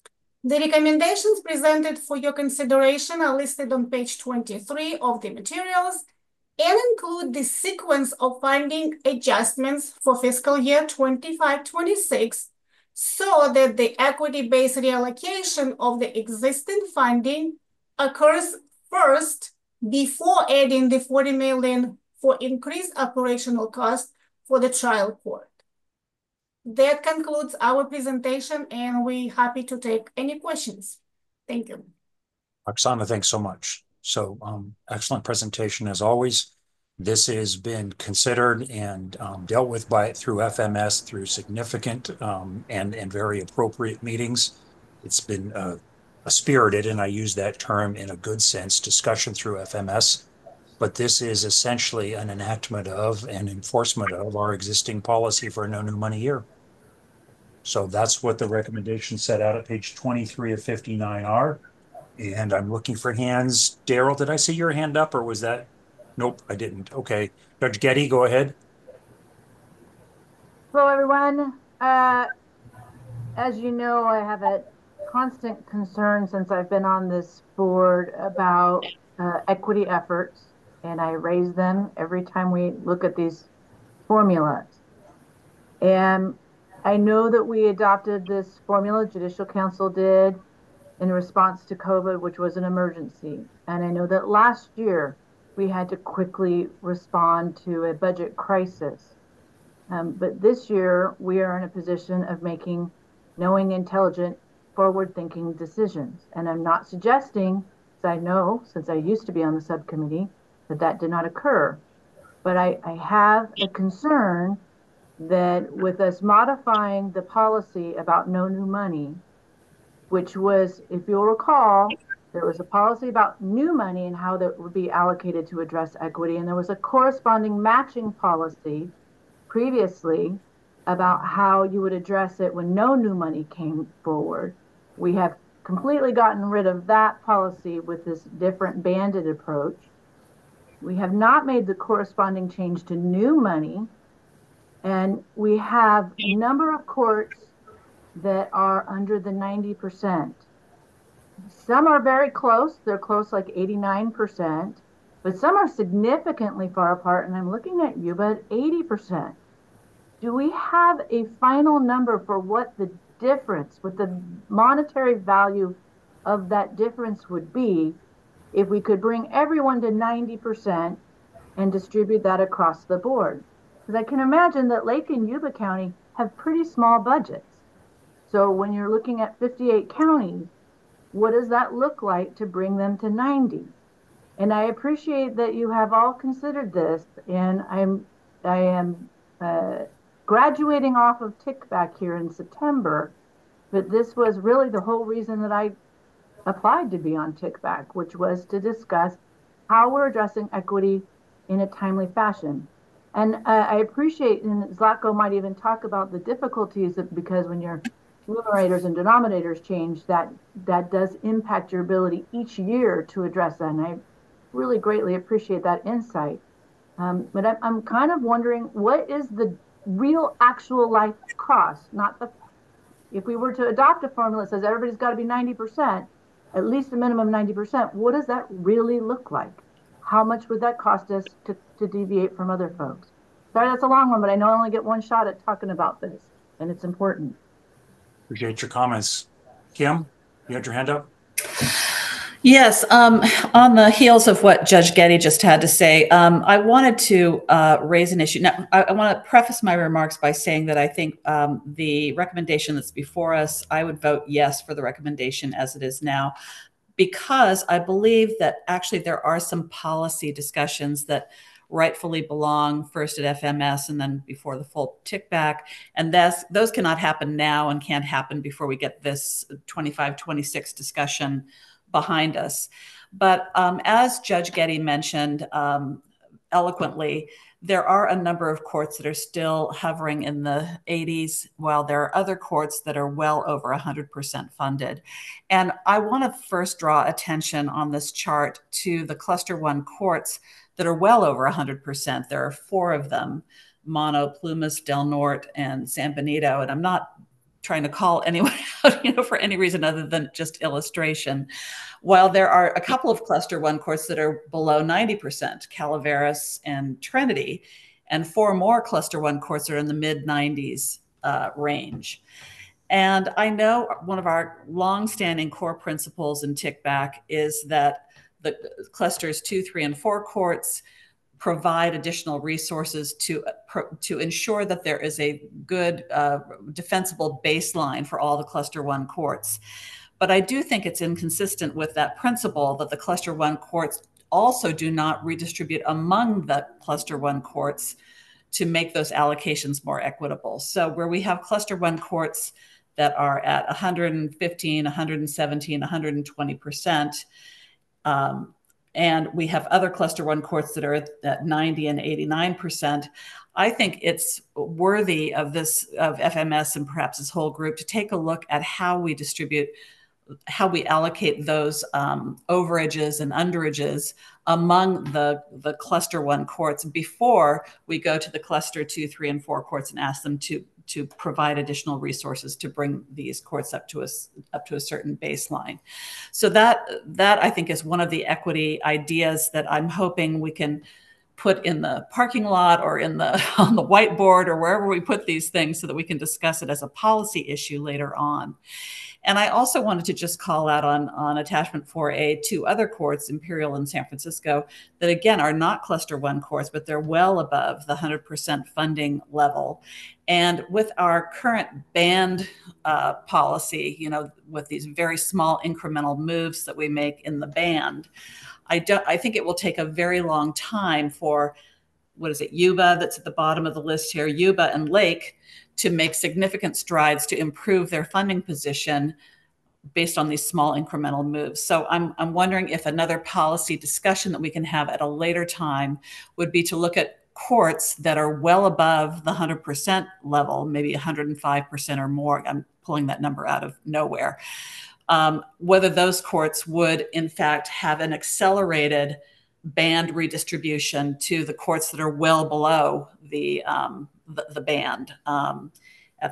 The recommendations presented for your consideration are listed on page 23 of the materials and include the sequence of funding adjustments for fiscal year 25-26 so that the equity-based reallocation of the existing funding occurs first before adding the $40 million for increased operational costs for the trial court. That concludes our presentation, and we're happy to take any questions. Thank you. Oksana, thanks so much. So excellent presentation as always. This has been considered and dealt with through FMS through significant and very appropriate meetings. It's been a spirited, and I use that term in a good sense, discussion through FMS. But this is essentially an enactment of and enforcement of our existing policy for no new money year. So that's what the recommendation set out at page 23 of 59R. And I'm looking for hands. Daryl, did I see your hand up, or was that? Nope, I didn't. Okay. Judge Getty, go ahead. Hello, everyone. As you know, I have a constant concern since I've been on this board about equity efforts, and I raise them every time we look at these formulas. And I know that we adopted this formula, Judicial Council did, in response to COVID, which was an emergency. And I know that last year we had to quickly respond to a budget crisis. But this year we are in a position of making knowing, intelligent, forward-thinking decisions. And I'm not suggesting, as I know, since I used to be on the subcommittee, that did not occur. But I have a concern that with us modifying the policy about no new money, which was, if you'll recall, there was a policy about new money and how that would be allocated to address equity. And there was a corresponding matching policy previously about how you would address it when no new money came forward. We have completely gotten rid of that policy with this different banded approach. We have not made the corresponding change to new money. And we have a number of courts that are under the 90%. Some are very close. They're close, like 89%, but some are significantly far apart. And I'm looking at you, but 80%. Do we have a final number for what the difference, what the monetary value of that difference would be if we could bring everyone to 90% and distribute that across the board? Because I can imagine that Lake and Yuba County have pretty small budgets. So when you're looking at 58 counties, what does that look like to bring them to 90? And I appreciate that you have all considered this, and I am graduating off of TICBAC here in September, but this was really the whole reason that I applied to be on TICBAC, which was to discuss how we're addressing equity in a timely fashion. And I appreciate, and Zlatko might even talk about the difficulties of, because when your numerators and denominators change, that does impact your ability each year to address that. And I really greatly appreciate that insight. But I'm kind of wondering, what is the real actual life cost? Not the, if we were to adopt a formula that says everybody's got to be 90%, at least a minimum 90%, what does that really look like? How much would that cost us to deviate from other folks? Sorry, that's a long one, but I know I only get one shot at talking about this, and it's important. Appreciate your comments. Kim, you had your hand up? Yes, on the heels of what Judge Getty just had to say, I wanted to raise an issue. Now, I want to preface my remarks by saying that I think the recommendation that's before us, I would vote yes for the recommendation as it is now, because I believe that actually there are some policy discussions that rightfully belong first at FMS and then before the full TICBAC. And those cannot happen now and can't happen before we get this 25-26 discussion behind us. But as Judge Getty mentioned eloquently, there are a number of courts that are still hovering in the 80s, while there are other courts that are well over 100% funded. And I want to first draw attention on this chart to the Cluster 1 courts that are well over 100%. There are 4 of them: Mono, Plumas, Del Norte, and San Benito. And I'm not trying to call anyone out, for any reason other than just illustration. While there are a couple of cluster 1 courts that are below 90%, Calaveras and Trinity, and 4 more cluster 1 courts are in the mid-90s range. And I know one of our longstanding core principles in TICBAC is that the clusters 2, 3, and 4 courts provide additional resources to ensure that there is a good defensible baseline for all the cluster 1 courts. But I do think it's inconsistent with that principle that the cluster 1 courts also do not redistribute among the cluster 1 courts to make those allocations more equitable. So where we have cluster 1 courts that are at 115, 117, 120%, and we have other cluster 1 courts that are at 90 and 89%. I think it's worthy of FMS and perhaps this whole group to take a look at how we distribute, how we allocate those overages and underages among the cluster 1 courts before we go to the cluster 2, 3, and 4 courts and ask them to provide additional resources to bring these courts up to a certain baseline. So that I think is one of the equity ideas that I'm hoping we can put in the parking lot or on the whiteboard or wherever we put these things so that we can discuss it as a policy issue later on. And I also wanted to just call out on attachment 4A 2 other courts, Imperial and San Francisco, that again are not cluster 1 courts, but they're well above the 100% funding level. And with our current band policy, with these very small incremental moves that we make in the band, I think it will take a very long time for, Yuba that's at the bottom of the list here, Yuba and Lake, to make significant strides to improve their funding position based on these small incremental moves. So I'm wondering if another policy discussion that we can have at a later time would be to look at courts that are well above the 100% level, maybe 105% or more. I'm pulling that number out of nowhere. Whether those courts would in fact have an accelerated band redistribution to the courts that are well below the band at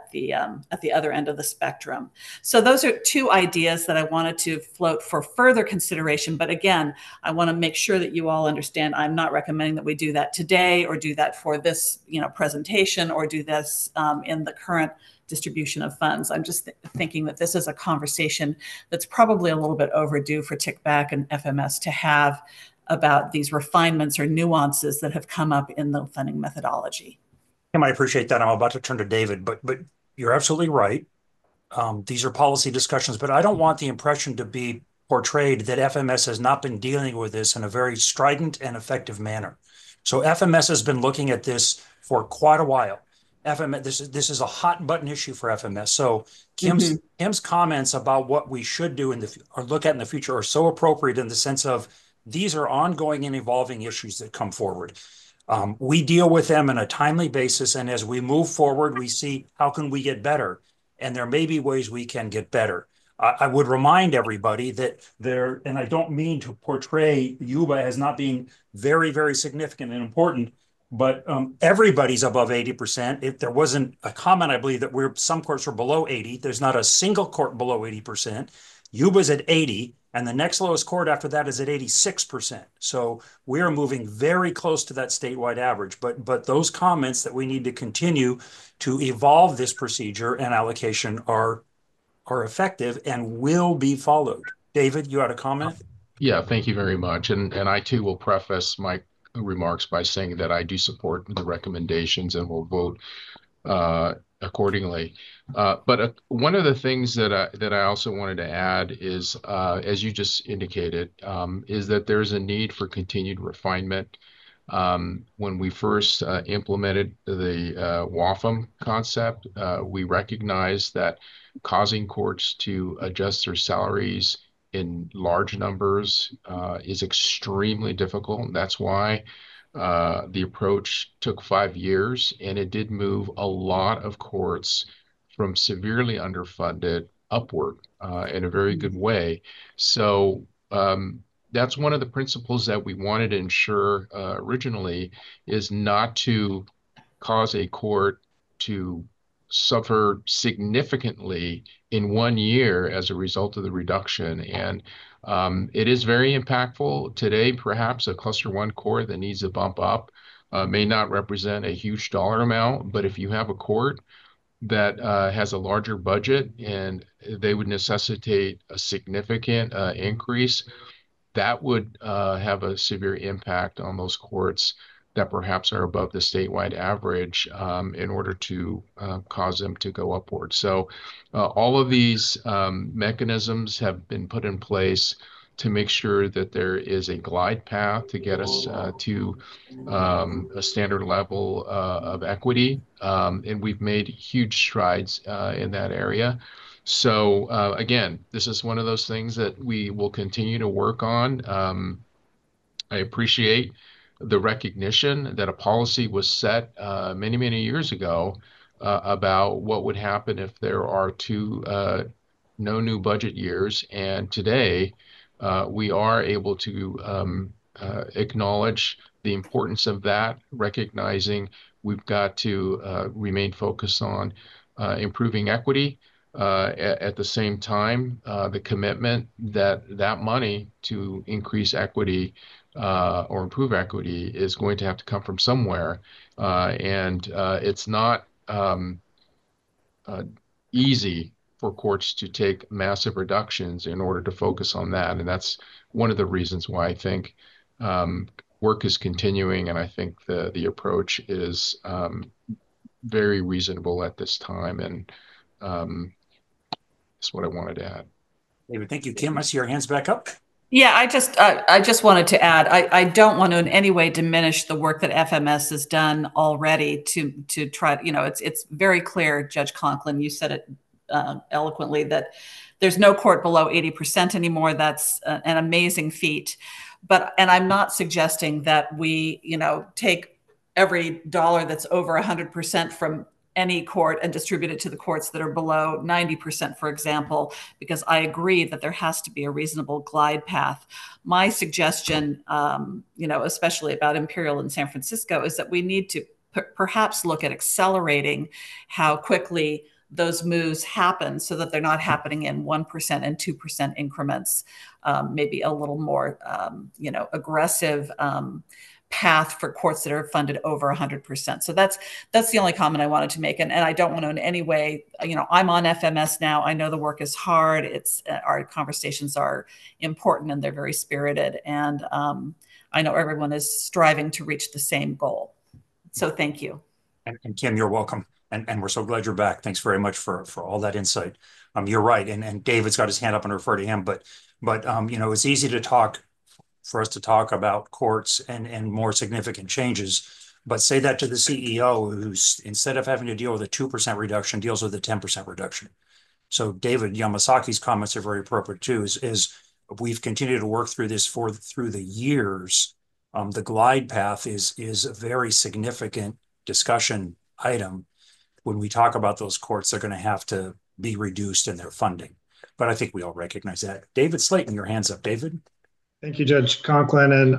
the other end of the spectrum. So those are 2 ideas that I wanted to float for further consideration. But again, I want to make sure that you all understand I'm not recommending that we do that today or do that for this presentation or do this in the current distribution of funds. I'm just thinking that this is a conversation that's probably a little bit overdue for TICBAC and FMS to have about these refinements or nuances that have come up in the funding methodology. Kim, I appreciate that. I'm about to turn to David, but you're absolutely right. These are policy discussions, but I don't want the impression to be portrayed that FMS has not been dealing with this in a very strident and effective manner. So FMS has been looking at this for quite a while. This is a hot button issue for FMS. So Kim's comments about what we should do or look at in the future are so appropriate in the sense of these are ongoing and evolving issues that come forward. We deal with them on a timely basis, and as we move forward, we see how can we get better, and there may be ways we can get better. I would remind everybody that and I don't mean to portray Yuba as not being very, very significant and important, but everybody's above 80%. If there wasn't a comment, I believe that some courts are below 80. There's not a single court below 80%. Yuba's at 80. And the next lowest court after that is at 86%. So we are moving very close to that statewide average. But those comments that we need to continue to evolve this procedure and allocation are effective and will be followed. David, you had a comment? Yeah, thank you very much. And I too will preface my remarks by saying that I do support the recommendations and will vote accordingly. But one of the things that I also wanted to add is, as you just indicated, is that there's a need for continued refinement. When we first implemented the WAFM concept, we recognized that causing courts to adjust their salaries in large numbers is extremely difficult. That's why the approach took 5 years, and it did move a lot of courts from severely underfunded upward in a very good way. So that's one of the principles that we wanted to ensure originally, is not to cause a court to suffer significantly in 1 year as a result of the reduction. And it is very impactful. Today, perhaps a cluster 1 court that needs a bump up may not represent a huge dollar amount, but if you have a court that has a larger budget and they would necessitate a significant increase, that would have a severe impact on those courts that perhaps are above the statewide average in order to cause them to go upward. So all of these mechanisms have been put in place to make sure that there is a glide path to get us to a standard level of equity. And we've made huge strides in that area. So again, this is one of those things that we will continue to work on. I appreciate the recognition that a policy was set many, many years ago about what would happen if there are no new budget years. And today, we are able to acknowledge the importance of that, recognizing we've got to remain focused on improving equity. At the same time, the commitment that money to increase equity or improve equity is going to have to come from somewhere. And it's not easy for courts to take massive reductions in order to focus on that. And that's one of the reasons why I think work is continuing. And I think the approach is very reasonable at this time. And that's what I wanted to add. David, thank you. Kim, I see your hands back up. Yeah, I just wanted to add, I don't want to in any way diminish the work that FMS has done already to try, it's very clear, Judge Conklin, you said it eloquently, that there's no court below 80% anymore. That's an amazing feat. And I'm not suggesting that we, take every dollar that's over 100% from any court and distribute it to the courts that are below 90%, for example, because I agree that there has to be a reasonable glide path. My suggestion, especially about Imperial in San Francisco, is that we need to perhaps look at accelerating how quickly those moves happen so that they're not happening in 1% and 2% increments, maybe a little more, aggressive path for courts that are funded over 100%. So that's the only comment I wanted to make. And I don't want to in any way, I'm on FMS now. I know the work is hard. Our conversations are important and they're very spirited. And I know everyone is striving to reach the same goal. So thank you. And Kim, you're welcome. And we're so glad you're back. Thanks very much for all that insight. You're right. And David's got his hand up and refer to him, but it's easy for us to talk about courts and more significant changes, but say that to the CEO who's, instead of having to deal with a 2% reduction, deals with a 10% reduction. So David Yamasaki's comments are very appropriate too, is we've continued to work through this through the years. The glide path is a very significant discussion item. When we talk about those courts, they're going to have to be reduced in their funding. But I think we all recognize that. David Slayton, your hand's up, David. Thank you, Judge Conklin. And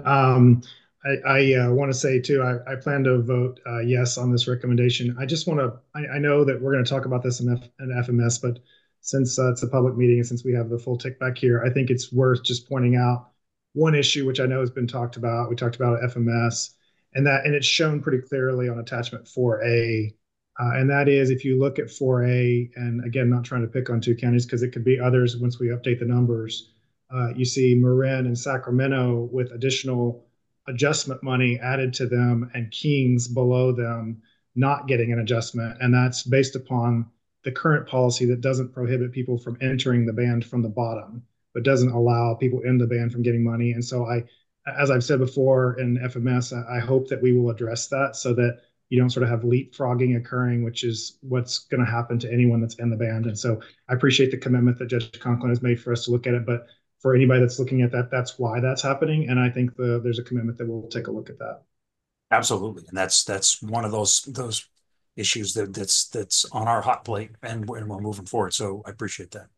I want to say, too, I plan to vote yes on this recommendation. I just want to, I know that we're going to talk about this in FMS, but since it's a public meeting and since we have the full tick back here, I think it's worth just pointing out one issue, which I know has been talked about. We talked about FMS, and it's shown pretty clearly on attachment 4A. And that is, if you look at 4A, and again, not trying to pick on two counties because it could be others once we update the numbers, you see Marin and Sacramento with additional adjustment money added to them and Kings below them not getting an adjustment. And that's based upon the current policy that doesn't prohibit people from entering the band from the bottom, but doesn't allow people in the band from getting money. And so as I've said before in FMS, I hope that we will address that so that you don't sort of have leapfrogging occurring, which is what's going to happen to anyone that's in the band. And so I appreciate the commitment that Judge Conklin has made for us to look at it. But for anybody that's looking at that, that's why that's happening. And I think there's a commitment that we'll take a look at that. Absolutely. And that's one of those issues that's on our hot plate and we're moving forward. So I appreciate that.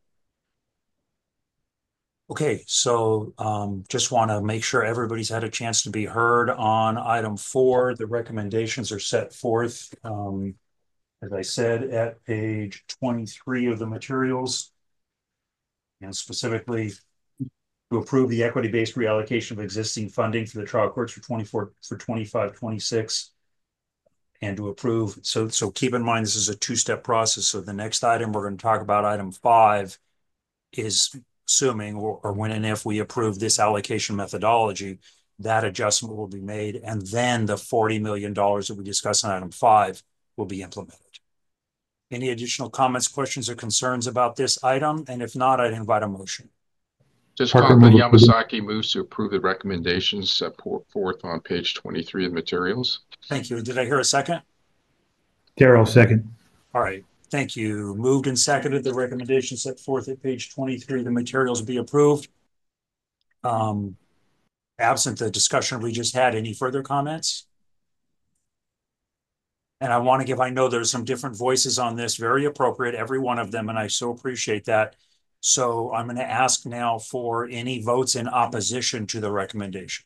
Okay, so just want to make sure everybody's had a chance to be heard on item 4. The recommendations are set forth as I said, at page 23 of the materials, and specifically to approve the equity-based reallocation of existing funding for the trial courts for 25-26, and to approve. So keep in mind, this is a two-step process. So the next item we're going to talk about, item 5, is assuming or when and if we approve this allocation methodology, that adjustment will be made, and then the $40 million that we discussed in item 5 will be implemented. Any additional comments, questions, or concerns about this item? And if not, I'd invite a motion. Judge Conklin, Yamasaki moves to approve the recommendations set forth on page 23 of the materials. Thank you. Did I hear a second? Darrell, second. All right. Thank you. Moved and seconded. The recommendation set forth at page 23 of the materials be approved. Absent the discussion we just had, any further comments? And I want to give, I know there's some different voices on this, very appropriate, every one of them, and I so appreciate that. So I'm going to ask now for any votes in opposition to the recommendation.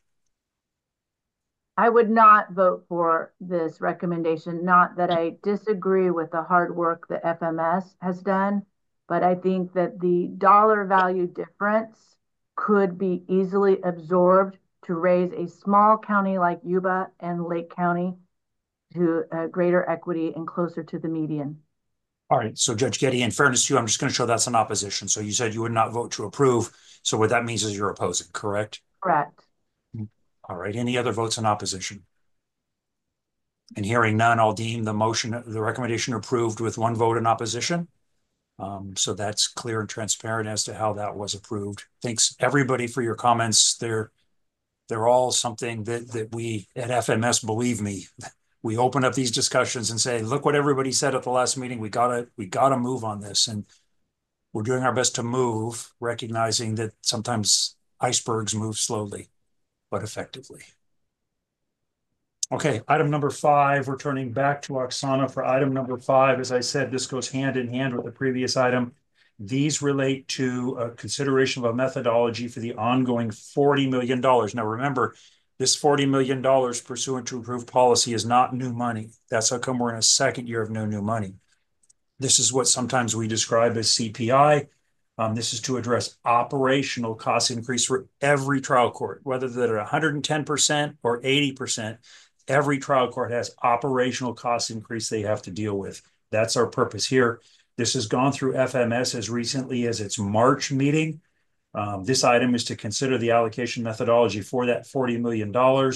I would not vote for this recommendation. Not that I disagree with the hard work that FMS has done, but I think that the dollar value difference could be easily absorbed to raise a small county like Yuba and Lake County to greater equity and closer to the median. All right, so Judge Getty, in fairness to you, I'm just going to show that's an opposition. So you said you would not vote to approve. So what that means is you're opposing, correct? Correct. All right, any other votes in opposition? And hearing none, I'll deem the recommendation approved with 1 vote in opposition. So that's clear and transparent as to how that was approved. Thanks everybody for your comments. They're all something that we at FMS, believe me, we open up these discussions and say, look what everybody said at the last meeting. We gotta move on this. And we're doing our best to move, recognizing that sometimes icebergs move slowly, but effectively. Okay, item number 5, we're turning back to Oksana for item number 5. As I said, this goes hand in hand with the previous item. These relate to a consideration of a methodology for the ongoing $40 million. Now remember, this $40 million pursuant to approved policy is not new money. That's how come we're in a second year of no new money. This is what sometimes we describe as CPI. This is to address operational cost increase for every trial court, whether they're at 110% or 80%. Every trial court has operational cost increase they have to deal with. That's our purpose here. This has gone through FMS as recently as its March meeting. This item is to consider the allocation methodology for that $40 million.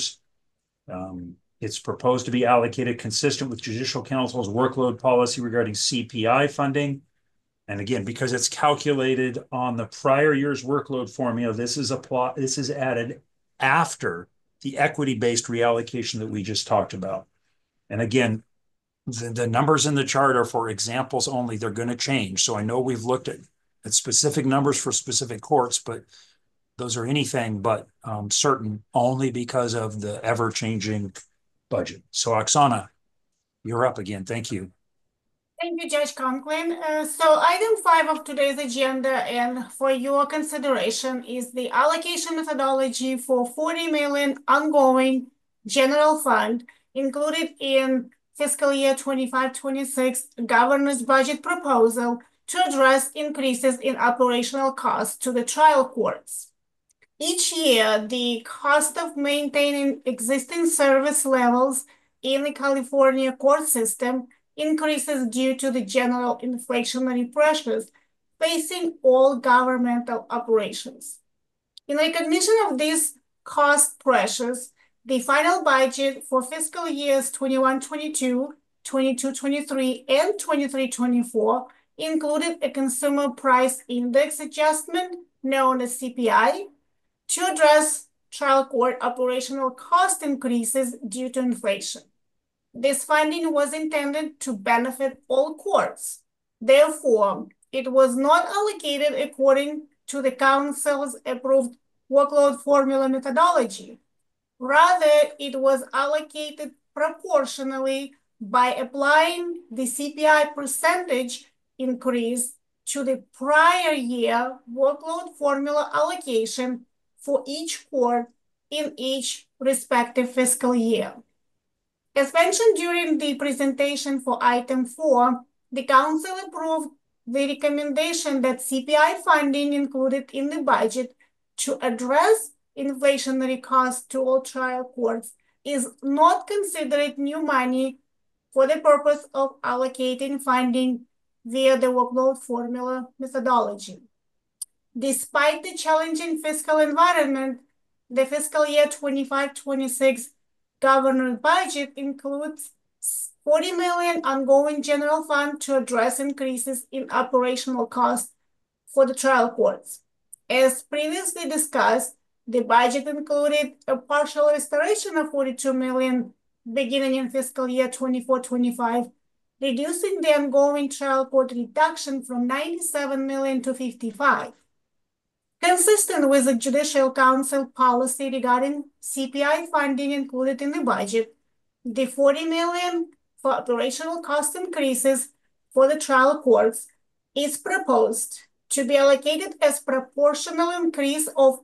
It's proposed to be allocated consistent with Judicial Council's workload policy regarding CPI funding. And again, because it's calculated on the prior year's workload formula, this is added after the equity-based reallocation that we just talked about. And again, the numbers in the chart are for examples only. They're going to change. So I know we've looked at specific numbers for specific courts, but those are anything but certain only because of the ever-changing budget. So Oksana, you're up again. Thank you. Thank you, Judge Conklin. So item 5 of today's agenda and for your consideration is the allocation methodology for $40 million ongoing general fund included in fiscal year 25-26 governor's budget proposal to address increases in operational costs to the trial courts. Each year, the cost of maintaining existing service levels in the California court system increases due to the general inflationary pressures facing all governmental operations. In recognition of these cost pressures, the final budget for fiscal years 21-22, 22-23, and 23-24 included a consumer price index adjustment known as CPI to address trial court operational cost increases due to inflation. This funding was intended to benefit all courts. Therefore, it was not allocated according to the council's approved workload formula methodology. Rather, it was allocated proportionally by applying the CPI percentage increase to the prior year workload formula allocation for each court in each respective fiscal year. As mentioned during the presentation for item 4, the council approved the recommendation that CPI funding included in the budget to address inflationary costs to all trial courts is not considered new money for the purpose of allocating funding via the workload formula methodology. Despite the challenging fiscal environment, the fiscal year 25-26 governor's budget includes $40 million ongoing general fund to address increases in operational costs for the trial courts. As previously discussed, the budget included a partial restoration of $42 million beginning in fiscal year 24-25, reducing the ongoing trial court reduction from $97 million to $55. Consistent with the Judicial Council policy regarding CPI funding included in the budget, the $40 million for operational cost increases for the trial courts is proposed to be allocated as proportional increase of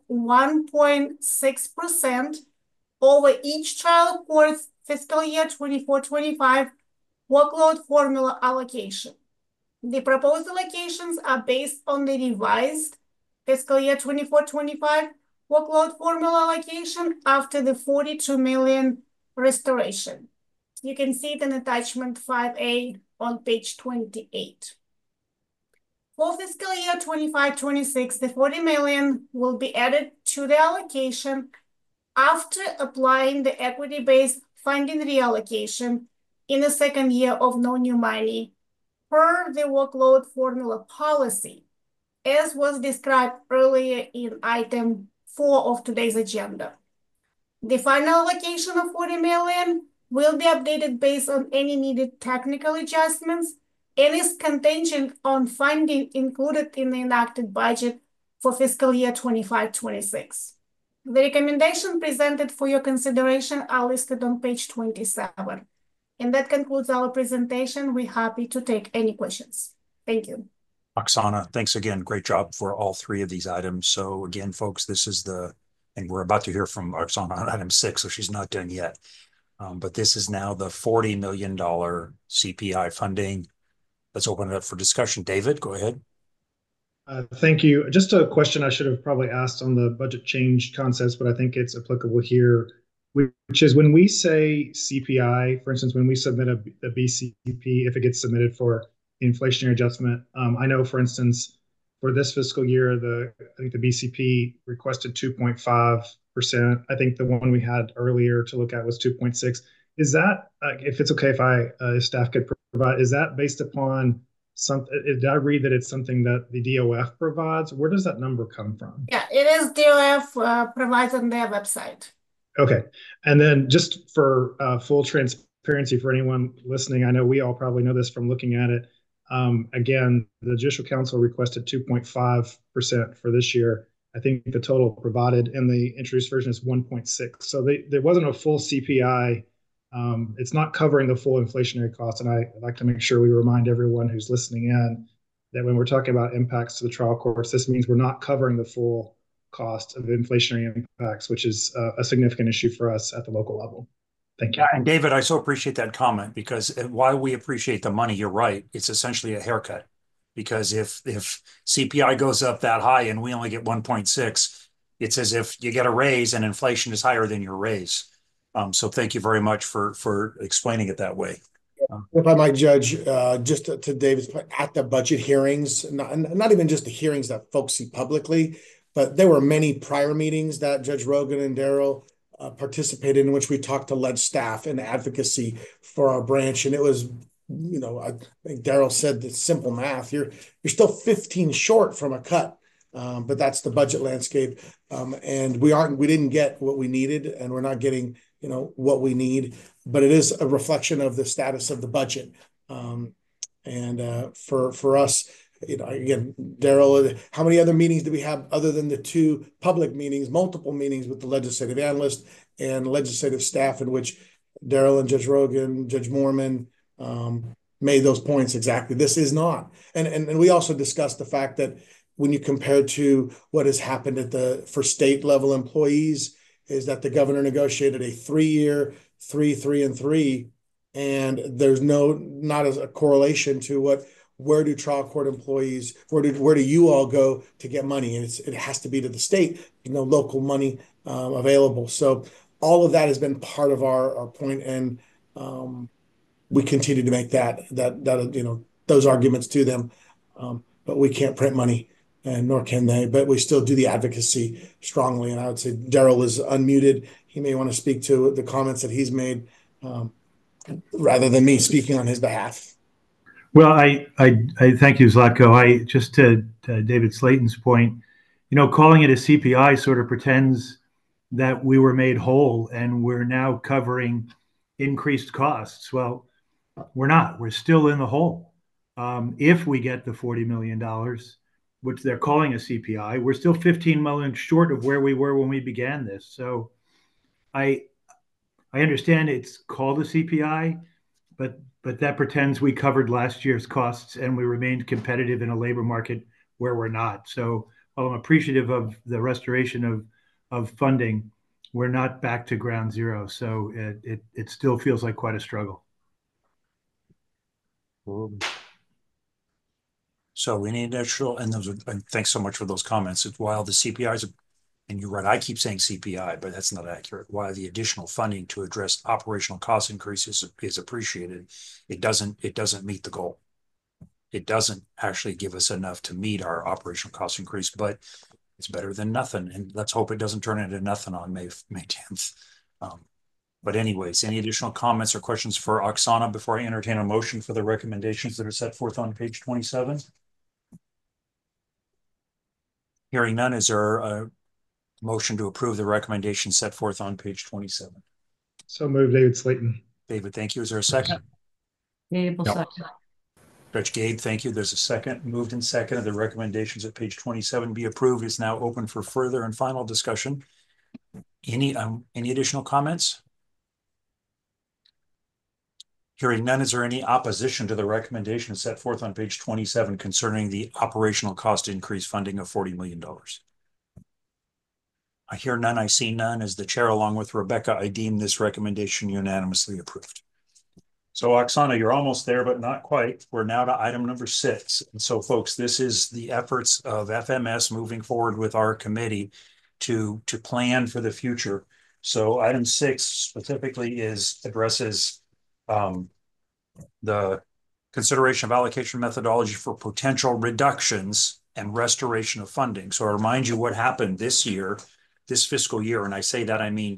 1.6% over each trial court's fiscal year 24-25 workload formula allocation. The proposed allocations are based on the revised fiscal year 24-25 workload formula allocation after the $42 million restoration. You can see it in attachment 5A on page 28. For fiscal year 25-26, the $40 million will be added to the allocation after applying the equity-based funding reallocation in the second year of no new money per the workload formula policy, as was described earlier in item 4 of today's agenda. The final allocation of $40 million will be updated based on any needed technical adjustments and is contingent on funding included in the enacted budget for fiscal year 25-26. The recommendations presented for your consideration are listed on page 27. And that concludes our presentation. We're happy to take any questions. Thank you. Oksana, thanks again. Great job for all three of these items. So again, folks, this is and we're about to hear from Oksana on item 6, so she's not done yet. But this is now the $40 million CPI funding. Let's open it up for discussion. David, go ahead. Thank you. Just a question I should have probably asked on the budget change concepts, but I think it's applicable here, which is when we say CPI, for instance, when we submit a BCP, if it gets submitted for inflationary adjustment, I know, for instance, for this fiscal year, I think the BCP requested 2.5%. I think the one we had earlier to look at was 2.6. Is that, if it's okay if staff could provide, is that based upon did I read that it's something that the DOF provides? Where does that number come from? Yeah, it is DOF provides on their website. Okay. And then just for full transparency for anyone listening, I know we all probably know this from looking at it. Again, the Judicial Council requested 2.5% for this year. I think the total provided in the introduced version is 1.6. So there wasn't a full CPI. It's not covering the full inflationary costs. And I'd like to make sure we remind everyone who's listening in that when we're talking about impacts to the trial courts, this means we're not covering the full cost of inflationary impacts, which is a significant issue for us at the local level. Thank you. Yeah, and David, I so appreciate that comment, because while we appreciate the money, you're right, it's essentially a haircut. Because if CPI goes up that high and we only get 1.6, it's as if you get a raise and inflation is higher than your raise. So thank you very much for explaining it that way. If I might, Judge, just to David's point, at the budget hearings, not even just the hearings that folks see publicly, but there were many prior meetings that Judge Rogan and Daryl participated in which we talked to lead staff and advocacy for our branch. And it was, I think Daryl said the simple math, you're still 15 short from a cut. But that's the budget landscape. And we didn't get what we needed, and we're not getting, what we need, but it is a reflection of the status of the budget. And for us, again, Daryl, how many other meetings do we have other than the 2 public meetings, multiple meetings with the legislative analyst and legislative staff, in which Daryl and Judge Rogan, Judge Moorman made those points exactly. This is not. And we also discussed the fact that when you compare to what has happened for state level employees, is that the governor negotiated a 3-year, 3, 3, and 3, and there's not as a correlation to where do trial court employees, where do you all go to get money? And it has to be to the state, local money available. So all of that has been part of our point, and we continue to make those arguments to them. But we can't print money, and nor can they. But we still do the advocacy strongly. And I would say Daryl is unmuted. He may want to speak to the comments that he's made rather than me speaking on his behalf. Well, I thank you, Zlatko. Just to David Slayton's point, calling it a CPI sort of pretends that we were made whole and we're now covering increased costs. Well, we're not. We're still in the hole. If we get the $40 million, which they're calling a CPI, we're still 15 million short of where we were when we began this. So I understand it's called a CPI, but that pretends we covered last year's costs and we remained competitive in a labor market where we're not. So while I'm appreciative of the restoration of funding, we're not back to ground zero. So it still feels like quite a struggle. So we need additional, and thanks so much for those comments. While the CPIs, and you're right, I keep saying CPI, but that's not accurate. While the additional funding to address operational cost increases is appreciated, it doesn't meet the goal. It doesn't actually give us enough to meet our operational cost increase, but it's better than nothing. And let's hope it doesn't turn into nothing on May 10th. But anyways, any additional comments or questions for Oksana before I entertain a motion for the recommendations that are set forth on page 27? Hearing none, is there a motion to approve the recommendations set forth on page 27? So moved, David Slayton. David, thank you. Is there a second? Gable, second. Judge Gabe, thank you. There's a second. Moved and seconded. The recommendations at page 27 be approved. It's now open for further and final discussion. Any additional comments? Hearing none, is there any opposition to the recommendation set forth on page 27 concerning the operational cost increase funding of $40 million? I hear none. I see none. As the chair, along with Rebecca, I deem this recommendation unanimously approved. So Oksana, you're almost there, but not quite. We're now to item number 6. And so folks, this is the efforts of FMS moving forward with our committee to plan for the future. So item 6 specifically addresses the consideration of allocation methodology for potential reductions and restoration of funding. So I remind you what happened this fiscal year, and I say that I mean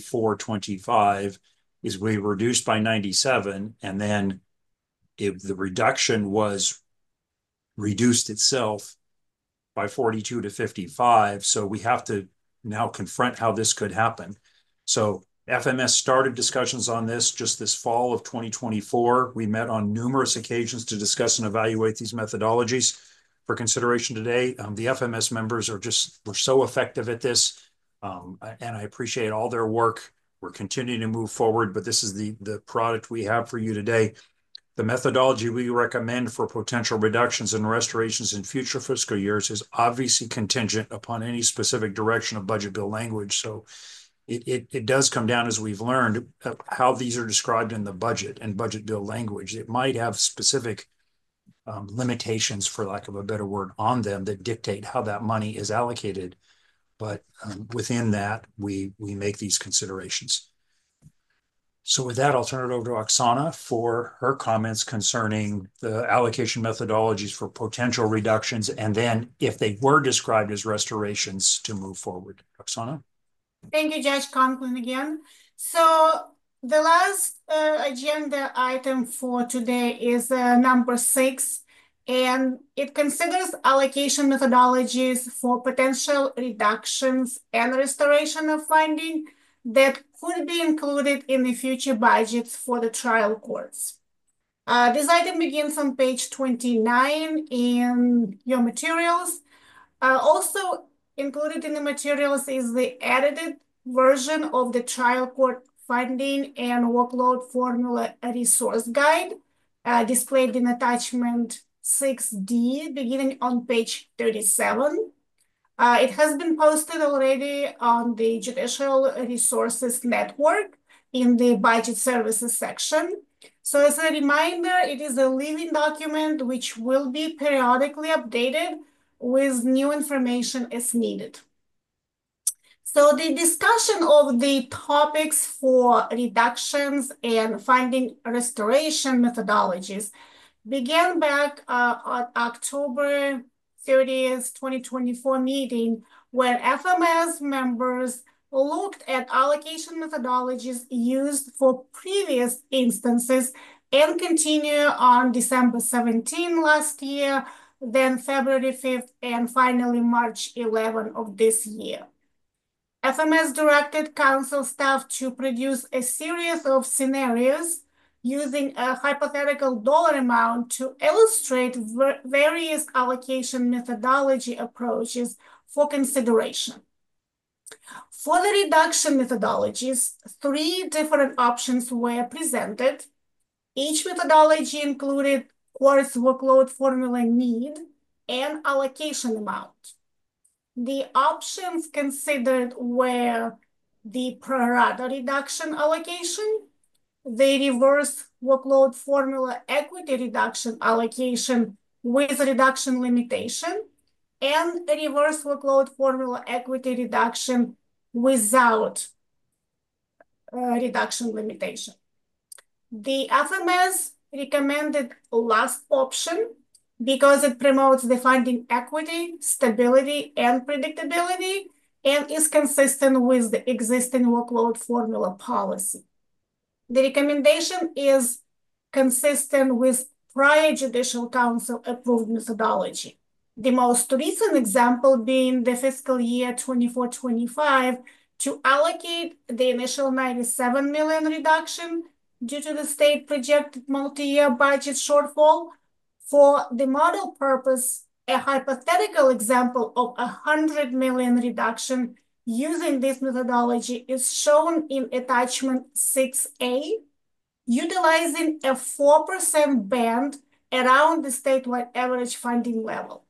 24-25, is we reduced by 97, and then the reduction was reduced itself by 42 to 55. So we have to now confront how this could happen. So FMS started discussions on this just this fall of 2024. We met on numerous occasions to discuss and evaluate these methodologies for consideration today. The FMS members were so effective at this, and I appreciate all their work. We're continuing to move forward, but this is the product we have for you today. The methodology we recommend for potential reductions and restorations in future fiscal years is obviously contingent upon any specific direction of budget bill language. So it does come down, as we've learned, how these are described in the budget and budget bill language. It might have specific limitations, for lack of a better word, on them that dictate how that money is allocated. But within that, we make these considerations. So with that, I'll turn it over to Oksana for her comments concerning the allocation methodologies for potential reductions, and then if they were described as restorations, to move forward. Oksana? Thank you, Judge Conklin, again. So the last agenda item for today is number 6, and it considers allocation methodologies for potential reductions and restoration of funding that could be included in the future budgets for the trial courts. This item begins on page 29 in your materials. Also included in the materials is the edited version of the trial court funding and workload formula resource guide displayed in attachment 6D beginning on page 37. It has been posted already on the Judicial Resources Network, in the budget services section. So as a reminder, it is a living document which will be periodically updated with new information as needed. So the discussion of the topics for reductions and funding restoration methodologies began back on October 30th, 2024 meeting, where FMS members looked at allocation methodologies used for previous instances and continue on December 17 last year, then February 5th, and finally March 11 of this year. FMS directed council staff to produce a series of scenarios using a hypothetical dollar amount to illustrate various allocation methodology approaches for consideration. For the reduction methodologies, 3 different options were presented. Each methodology included course workload formula need and allocation amount. The options considered were the pro rata reduction allocation, the reverse workload formula equity reduction allocation with reduction limitation, and a reverse workload formula equity reduction without reduction limitation. The FMS recommended last option because it promotes the funding equity, stability, and predictability, and is consistent with the existing workload formula policy. The recommendation is consistent with prior Judicial Council approved methodology. The most recent example being the fiscal year 24-25 to allocate the initial 97 million reduction due to the state projected multi-year budget shortfall. For the model purpose, a hypothetical example of 100 million reduction using this methodology is shown in attachment 6A, utilizing a 4% band around the statewide average funding level.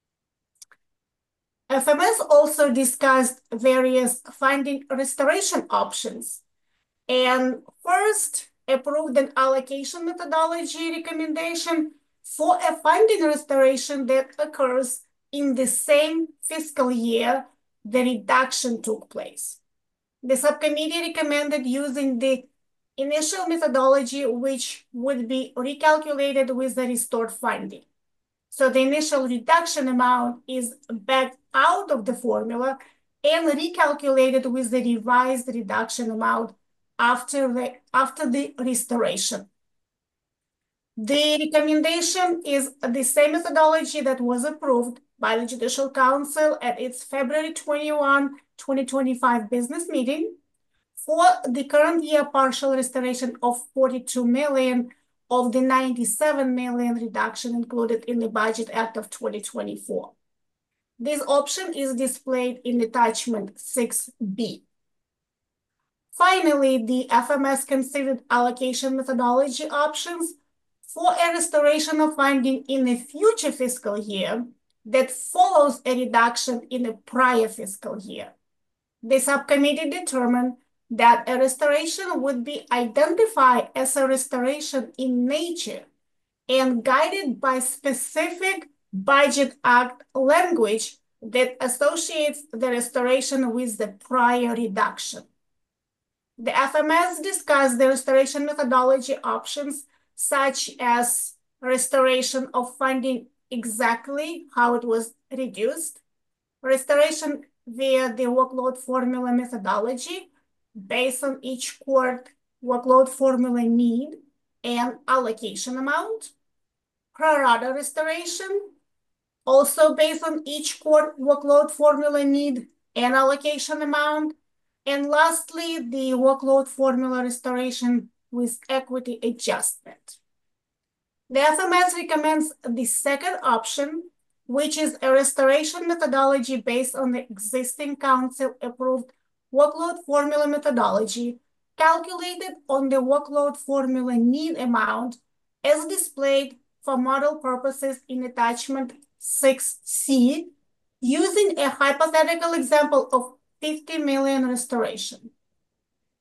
FMS also discussed various funding restoration options and first approved an allocation methodology recommendation for a funding restoration that occurs in the same fiscal year the reduction took place. The subcommittee recommended using the initial methodology, which would be recalculated with the restored funding. So the initial reduction amount is backed out of the formula and recalculated with the revised reduction amount after the restoration. The recommendation is the same methodology that was approved by the Judicial Council at its February 21, 2025 business meeting for the current year partial restoration of 42 million of the 97 million reduction included in the Budget Act of 2024. This option is displayed in attachment 6B. Finally, the FMS considered allocation methodology options for a restoration of funding in a future fiscal year that follows a reduction in a prior fiscal year. The subcommittee determined that a restoration would be identified as a restoration in nature and guided by specific Budget Act language that associates the restoration with the prior reduction. The FMS discussed the restoration methodology options such as restoration of funding exactly how it was reduced, restoration via the workload formula methodology based on each court workload formula need and allocation amount, pro rata restoration, also based on each court workload formula need and allocation amount, and lastly, the workload formula restoration with equity adjustment. The FMS recommends the second option, which is a restoration methodology based on the existing council-approved workload formula methodology calculated on the workload formula need amount as displayed for model purposes in attachment 6C, using a hypothetical example of 50 million restoration.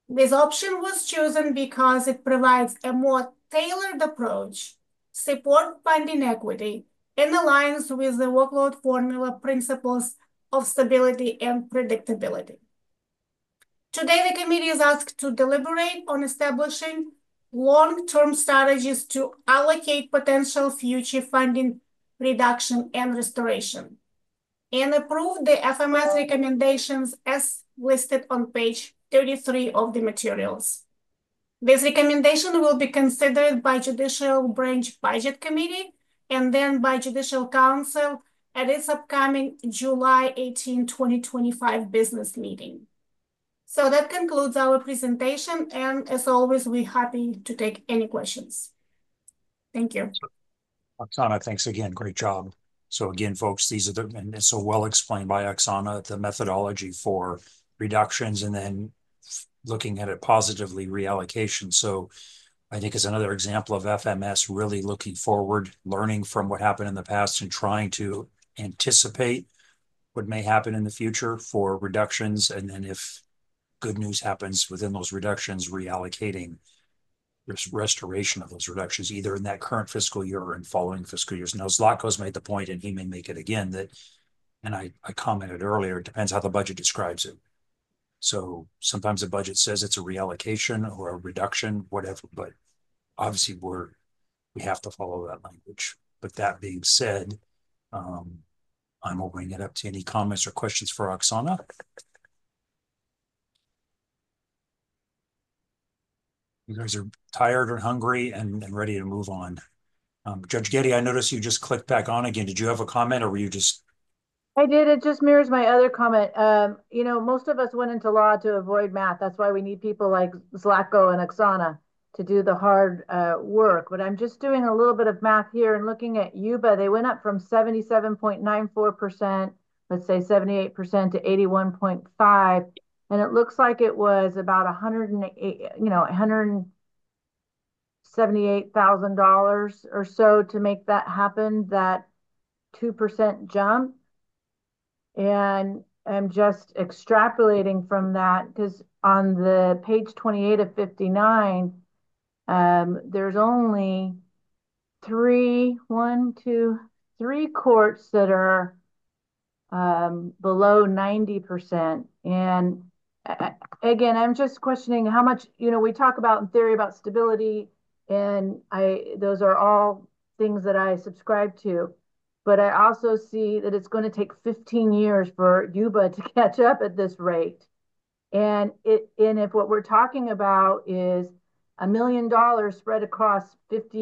This option was chosen because it provides a more tailored approach, support funding equity, and aligns with the workload formula principles of stability and predictability. Today, the committee is asked to deliberate on establishing long-term strategies to allocate potential future funding reduction and restoration, and approve the FMS recommendations as listed on page 33 of the materials. This recommendation will be considered by Judicial Branch Budget Committee and then by Judicial Council at its upcoming July 18, 2025 business meeting. So that concludes our presentation, and as always, we're happy to take any questions. Thank you. Oksana, thanks again. Great job. So again, folks, these are and it's so well explained by Oksana, the methodology for reductions and then looking at it positively, reallocation. So I think it's another example of FMS really looking forward, learning from what happened in the past and trying to anticipate what may happen in the future for reductions. And then if good news happens within those reductions, reallocating restoration of those reductions, either in that current fiscal year or in following fiscal years. Now, Zlatko's made the point, and he may make it again, that, and I commented earlier, it depends how the budget describes it. So sometimes the budget says it's a reallocation or a reduction, whatever, but obviously we have to follow that language. But that being said, I'm opening it up to any comments or questions for Oksana. You guys are tired or hungry and ready to move on. Judge Getty, I noticed you just clicked back on again. Did you have a comment or were you just? I did. It just mirrors my other comment. You know, most of us went into law to avoid math. That's why we need people like Zlatko and Oksana to do the hard work. But I'm just doing a little bit of math here and looking at Yuba. They went up from 77.94%, let's say 78% to 81.5%. And it looks like it was about $178,000 or so to make that happen, that 2% jump. And I'm just extrapolating from that because on the page 28 of 59, there's only three courts that are below 90%. And again, I'm just questioning how much, you know, we talk about in theory about stability, and those are all things that I subscribe to. But I also see that it's going to take 15 years for Yuba to catch up at this rate. And if what we're talking about is $1 million spread across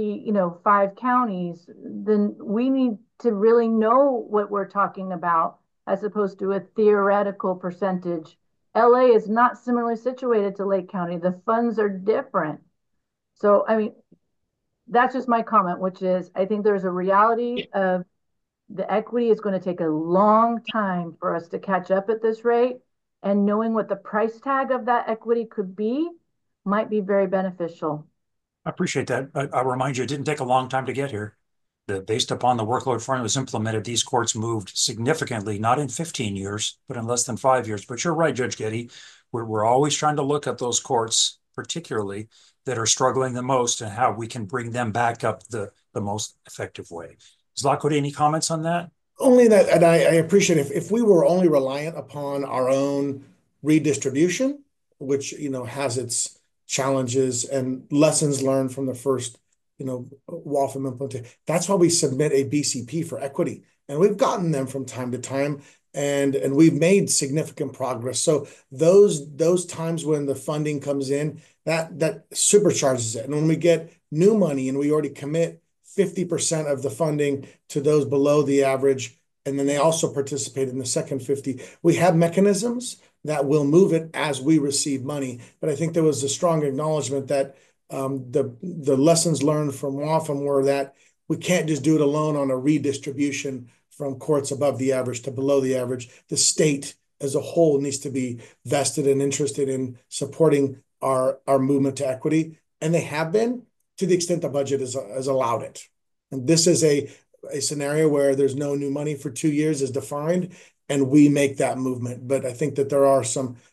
5 counties, then we need to really know what we're talking about as opposed to a theoretical percentage. LA is not similarly situated to Lake County. The funds are different. So, I mean, that's just my comment, which is I think there's a reality of the equity is going to take a long time for us to catch up at this rate, and knowing what the price tag of that equity could be might be very beneficial. I appreciate that. I'll remind you, it didn't take a long time to get here. Based upon the workload formula was implemented, these courts moved significantly, not in 15 years, but in less than 5 years. But you're right, Judge Getty. We're always trying to look at those courts, particularly that are struggling the most, and how we can bring them back up the most effective way. Zlatko, any comments on that? Only that, and I appreciate if we were only reliant upon our own redistribution, which, you know, has its challenges and lessons learned from the first, you know, WAFM implementation. That's why we submit a BCP for equity, and we've gotten them from time to time, and we've made significant progress. So those times when the funding comes in, that supercharges it, and when we get new money and we already commit 50% of the funding to those below the average, and then they also participate in the second 50. We have mechanisms that will move it as we receive money. But I think there was a strong acknowledgement that the lessons learned from WAFM were that we can't just do it alone on a redistribution from courts above the average to below the average. The state as a whole needs to be vested and interested in supporting our movement to equity. And they have been, to the extent the budget has allowed it. And this is a scenario where there's no new money for 2 years as defined, and we make that movement. But I think that there are some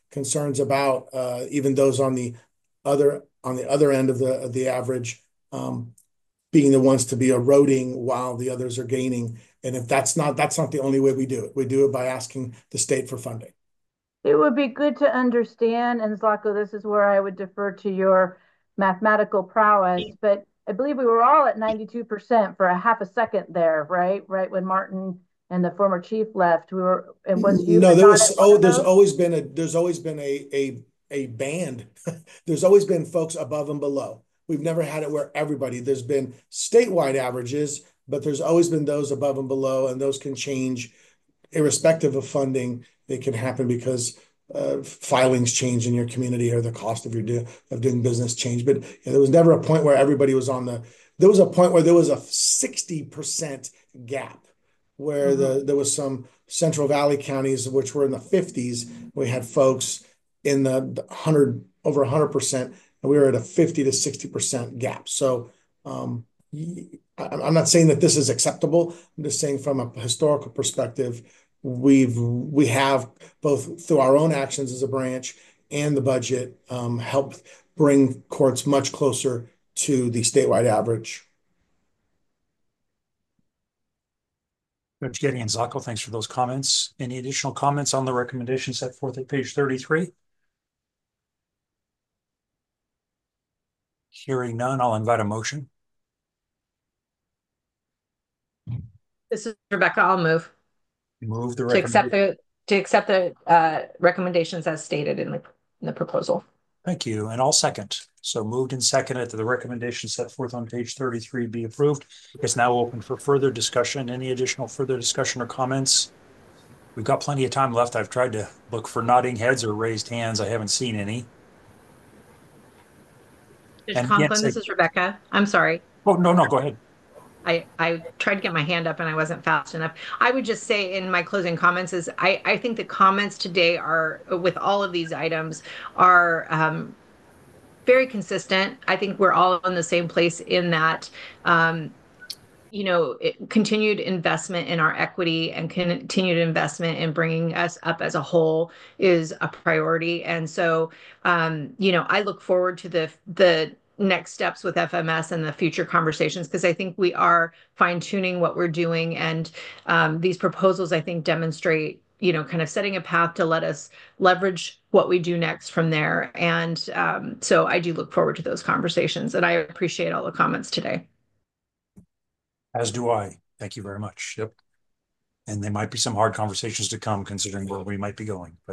concerns about even those on the other end of the average being the ones to be eroding while the others are gaining. And if that's not the only way we do it. We do it by asking the state for funding. It would be good to understand, and Zlatko, this is where I would defer to your mathematical prowess, but I believe we were all at 92% for a half a second there, right? Right when Martin and the former chief left, we were, it was you. No, there's always been a band. There's always been folks above and below. We've never had it where everybody, there's been statewide averages, but there's always been those above and below, and those can change irrespective of funding. It can happen because filings change in your community or the cost of doing business change. But there was never a point where everybody was there was a point where there was a 60% gap where there was some Central Valley counties, which were in the 50s. We had folks in the over 100%, and we were at a 50 to 60% gap. So I'm not saying that this is acceptable. I'm just saying from a historical perspective, we have both through our own actions as a branch and the budget helped bring courts much closer to the statewide average. Judge Gettys and Zlatko, thanks for those comments. Any additional comments on the recommendation set forth at page 33? Hearing none, I'll invite a motion. This is Rebecca. I'll move. Move the to accept the recommendations as stated in the proposal. Thank you, and I'll second. So moved and seconded that the recommendation set forth on page 33 be approved. It's now open for further discussion. Any additional further discussion or comments? We've got plenty of time left. I've tried to look for nodding heads or raised hands. I haven't seen any. Judge Conklin, this is Rebecca. I'm sorry. Oh, no, go ahead. I tried to get my hand up and I wasn't fast enough. I would just say in my closing comments is I think the comments today are, with all of these items, are very consistent. I think we're all in the same place in that, continued investment in our equity and continued investment in bringing us up as a whole is a priority. And so, I look forward to the next steps with FMS and the future conversations, because I think we are fine-tuning what we're doing. And these proposals, I think, demonstrate, kind of setting a path to let us leverage what we do next from there. And so I do look forward to those conversations, and I appreciate all the comments today. As do I. Thank you very much. Yep. And there might be some hard conversations to come considering where we might be going, but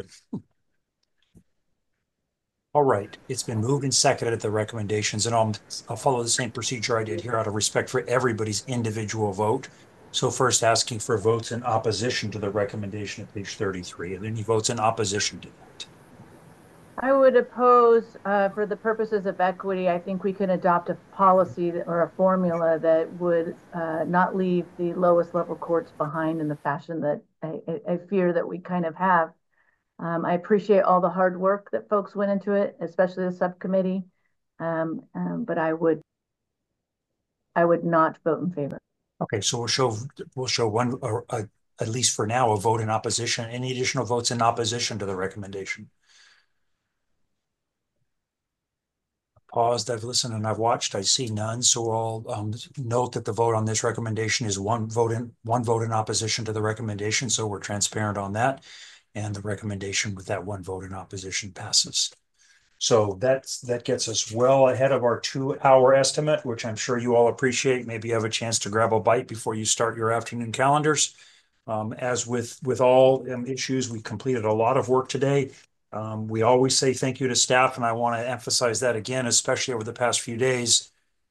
all right. It's been moved and seconded at the recommendations, and I'll follow the same procedure I did here out of respect for everybody's individual vote. So first asking for votes in opposition to the recommendation at page 33, and then he votes in opposition to that. I would oppose, for the purposes of equity. I think we can adopt a policy or a formula that would not leave the lowest level courts behind in the fashion that I fear that we kind of have. I appreciate all the hard work that folks went into it, especially the subcommittee, but I would not vote in favor. Okay, so we'll show one, at least for now, a vote in opposition. Any additional votes in opposition to the recommendation? Paused, I've listened and I've watched. I see none, so I'll note that the vote on this recommendation is one vote in opposition to the recommendation. So we're transparent on that, and the recommendation with that one vote in opposition passes. So that gets us well ahead of our 2-hour estimate, which I'm sure you all appreciate. Maybe you have a chance to grab a bite before you start your afternoon calendars. As with all issues, we completed a lot of work today. We always say thank you to staff, and I want to emphasize that again, especially over the past few days.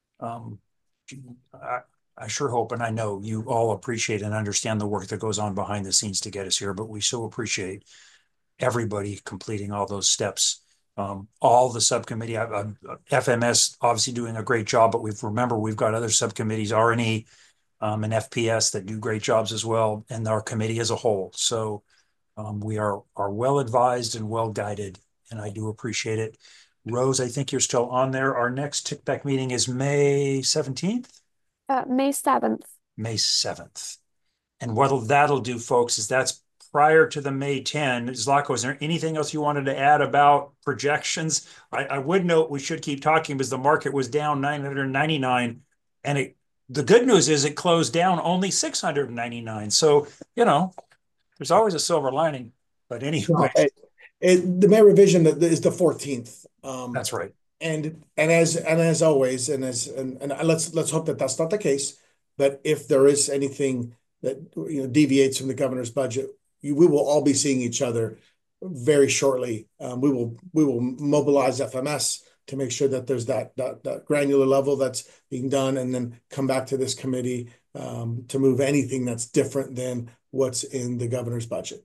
I sure hope, and I know you all appreciate and understand the work that goes on behind the scenes to get us here, but we so appreciate everybody completing all those steps. All the subcommittee, FMS obviously doing a great job, but we've got other subcommittees, R&E and FPS, that do great jobs as well, and our committee as a whole. So we are well advised and well guided, and I do appreciate it. Rose, I think you're still on there. Our next TICPAC meeting is May 17th? May 7th. May 7th. And what that'll do, folks, is that's prior to the May 10. Zlatko, is there anything else you wanted to add about projections? I would note we should keep talking because the market was down 999, and the good news is it closed down only 699. So, there's always a silver lining. But anyway, the May revision is the 14th. That's right. And as always, and let's hope that that's not the case. But if there is anything that deviates from the governor's budget, we will all be seeing each other very shortly. We will mobilize FMS to make sure that there's that granular level that's being done, and then come back to this committee to move anything that's different than what's in the governor's budget.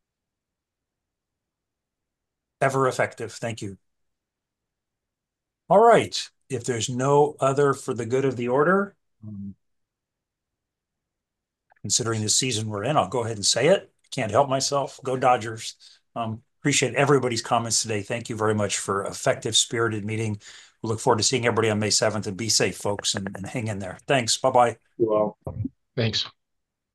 Ever effective. Thank you. All right. If there's no other for the good of the order, considering the season we're in, I'll go ahead and say it. Can't help myself. Go Dodgers. Appreciate everybody's comments today. Thank you very much for effective, spirited meeting. We look forward to seeing everybody on May 7th, and be safe, folks, and hang in there. Thanks. Bye-bye. Thanks.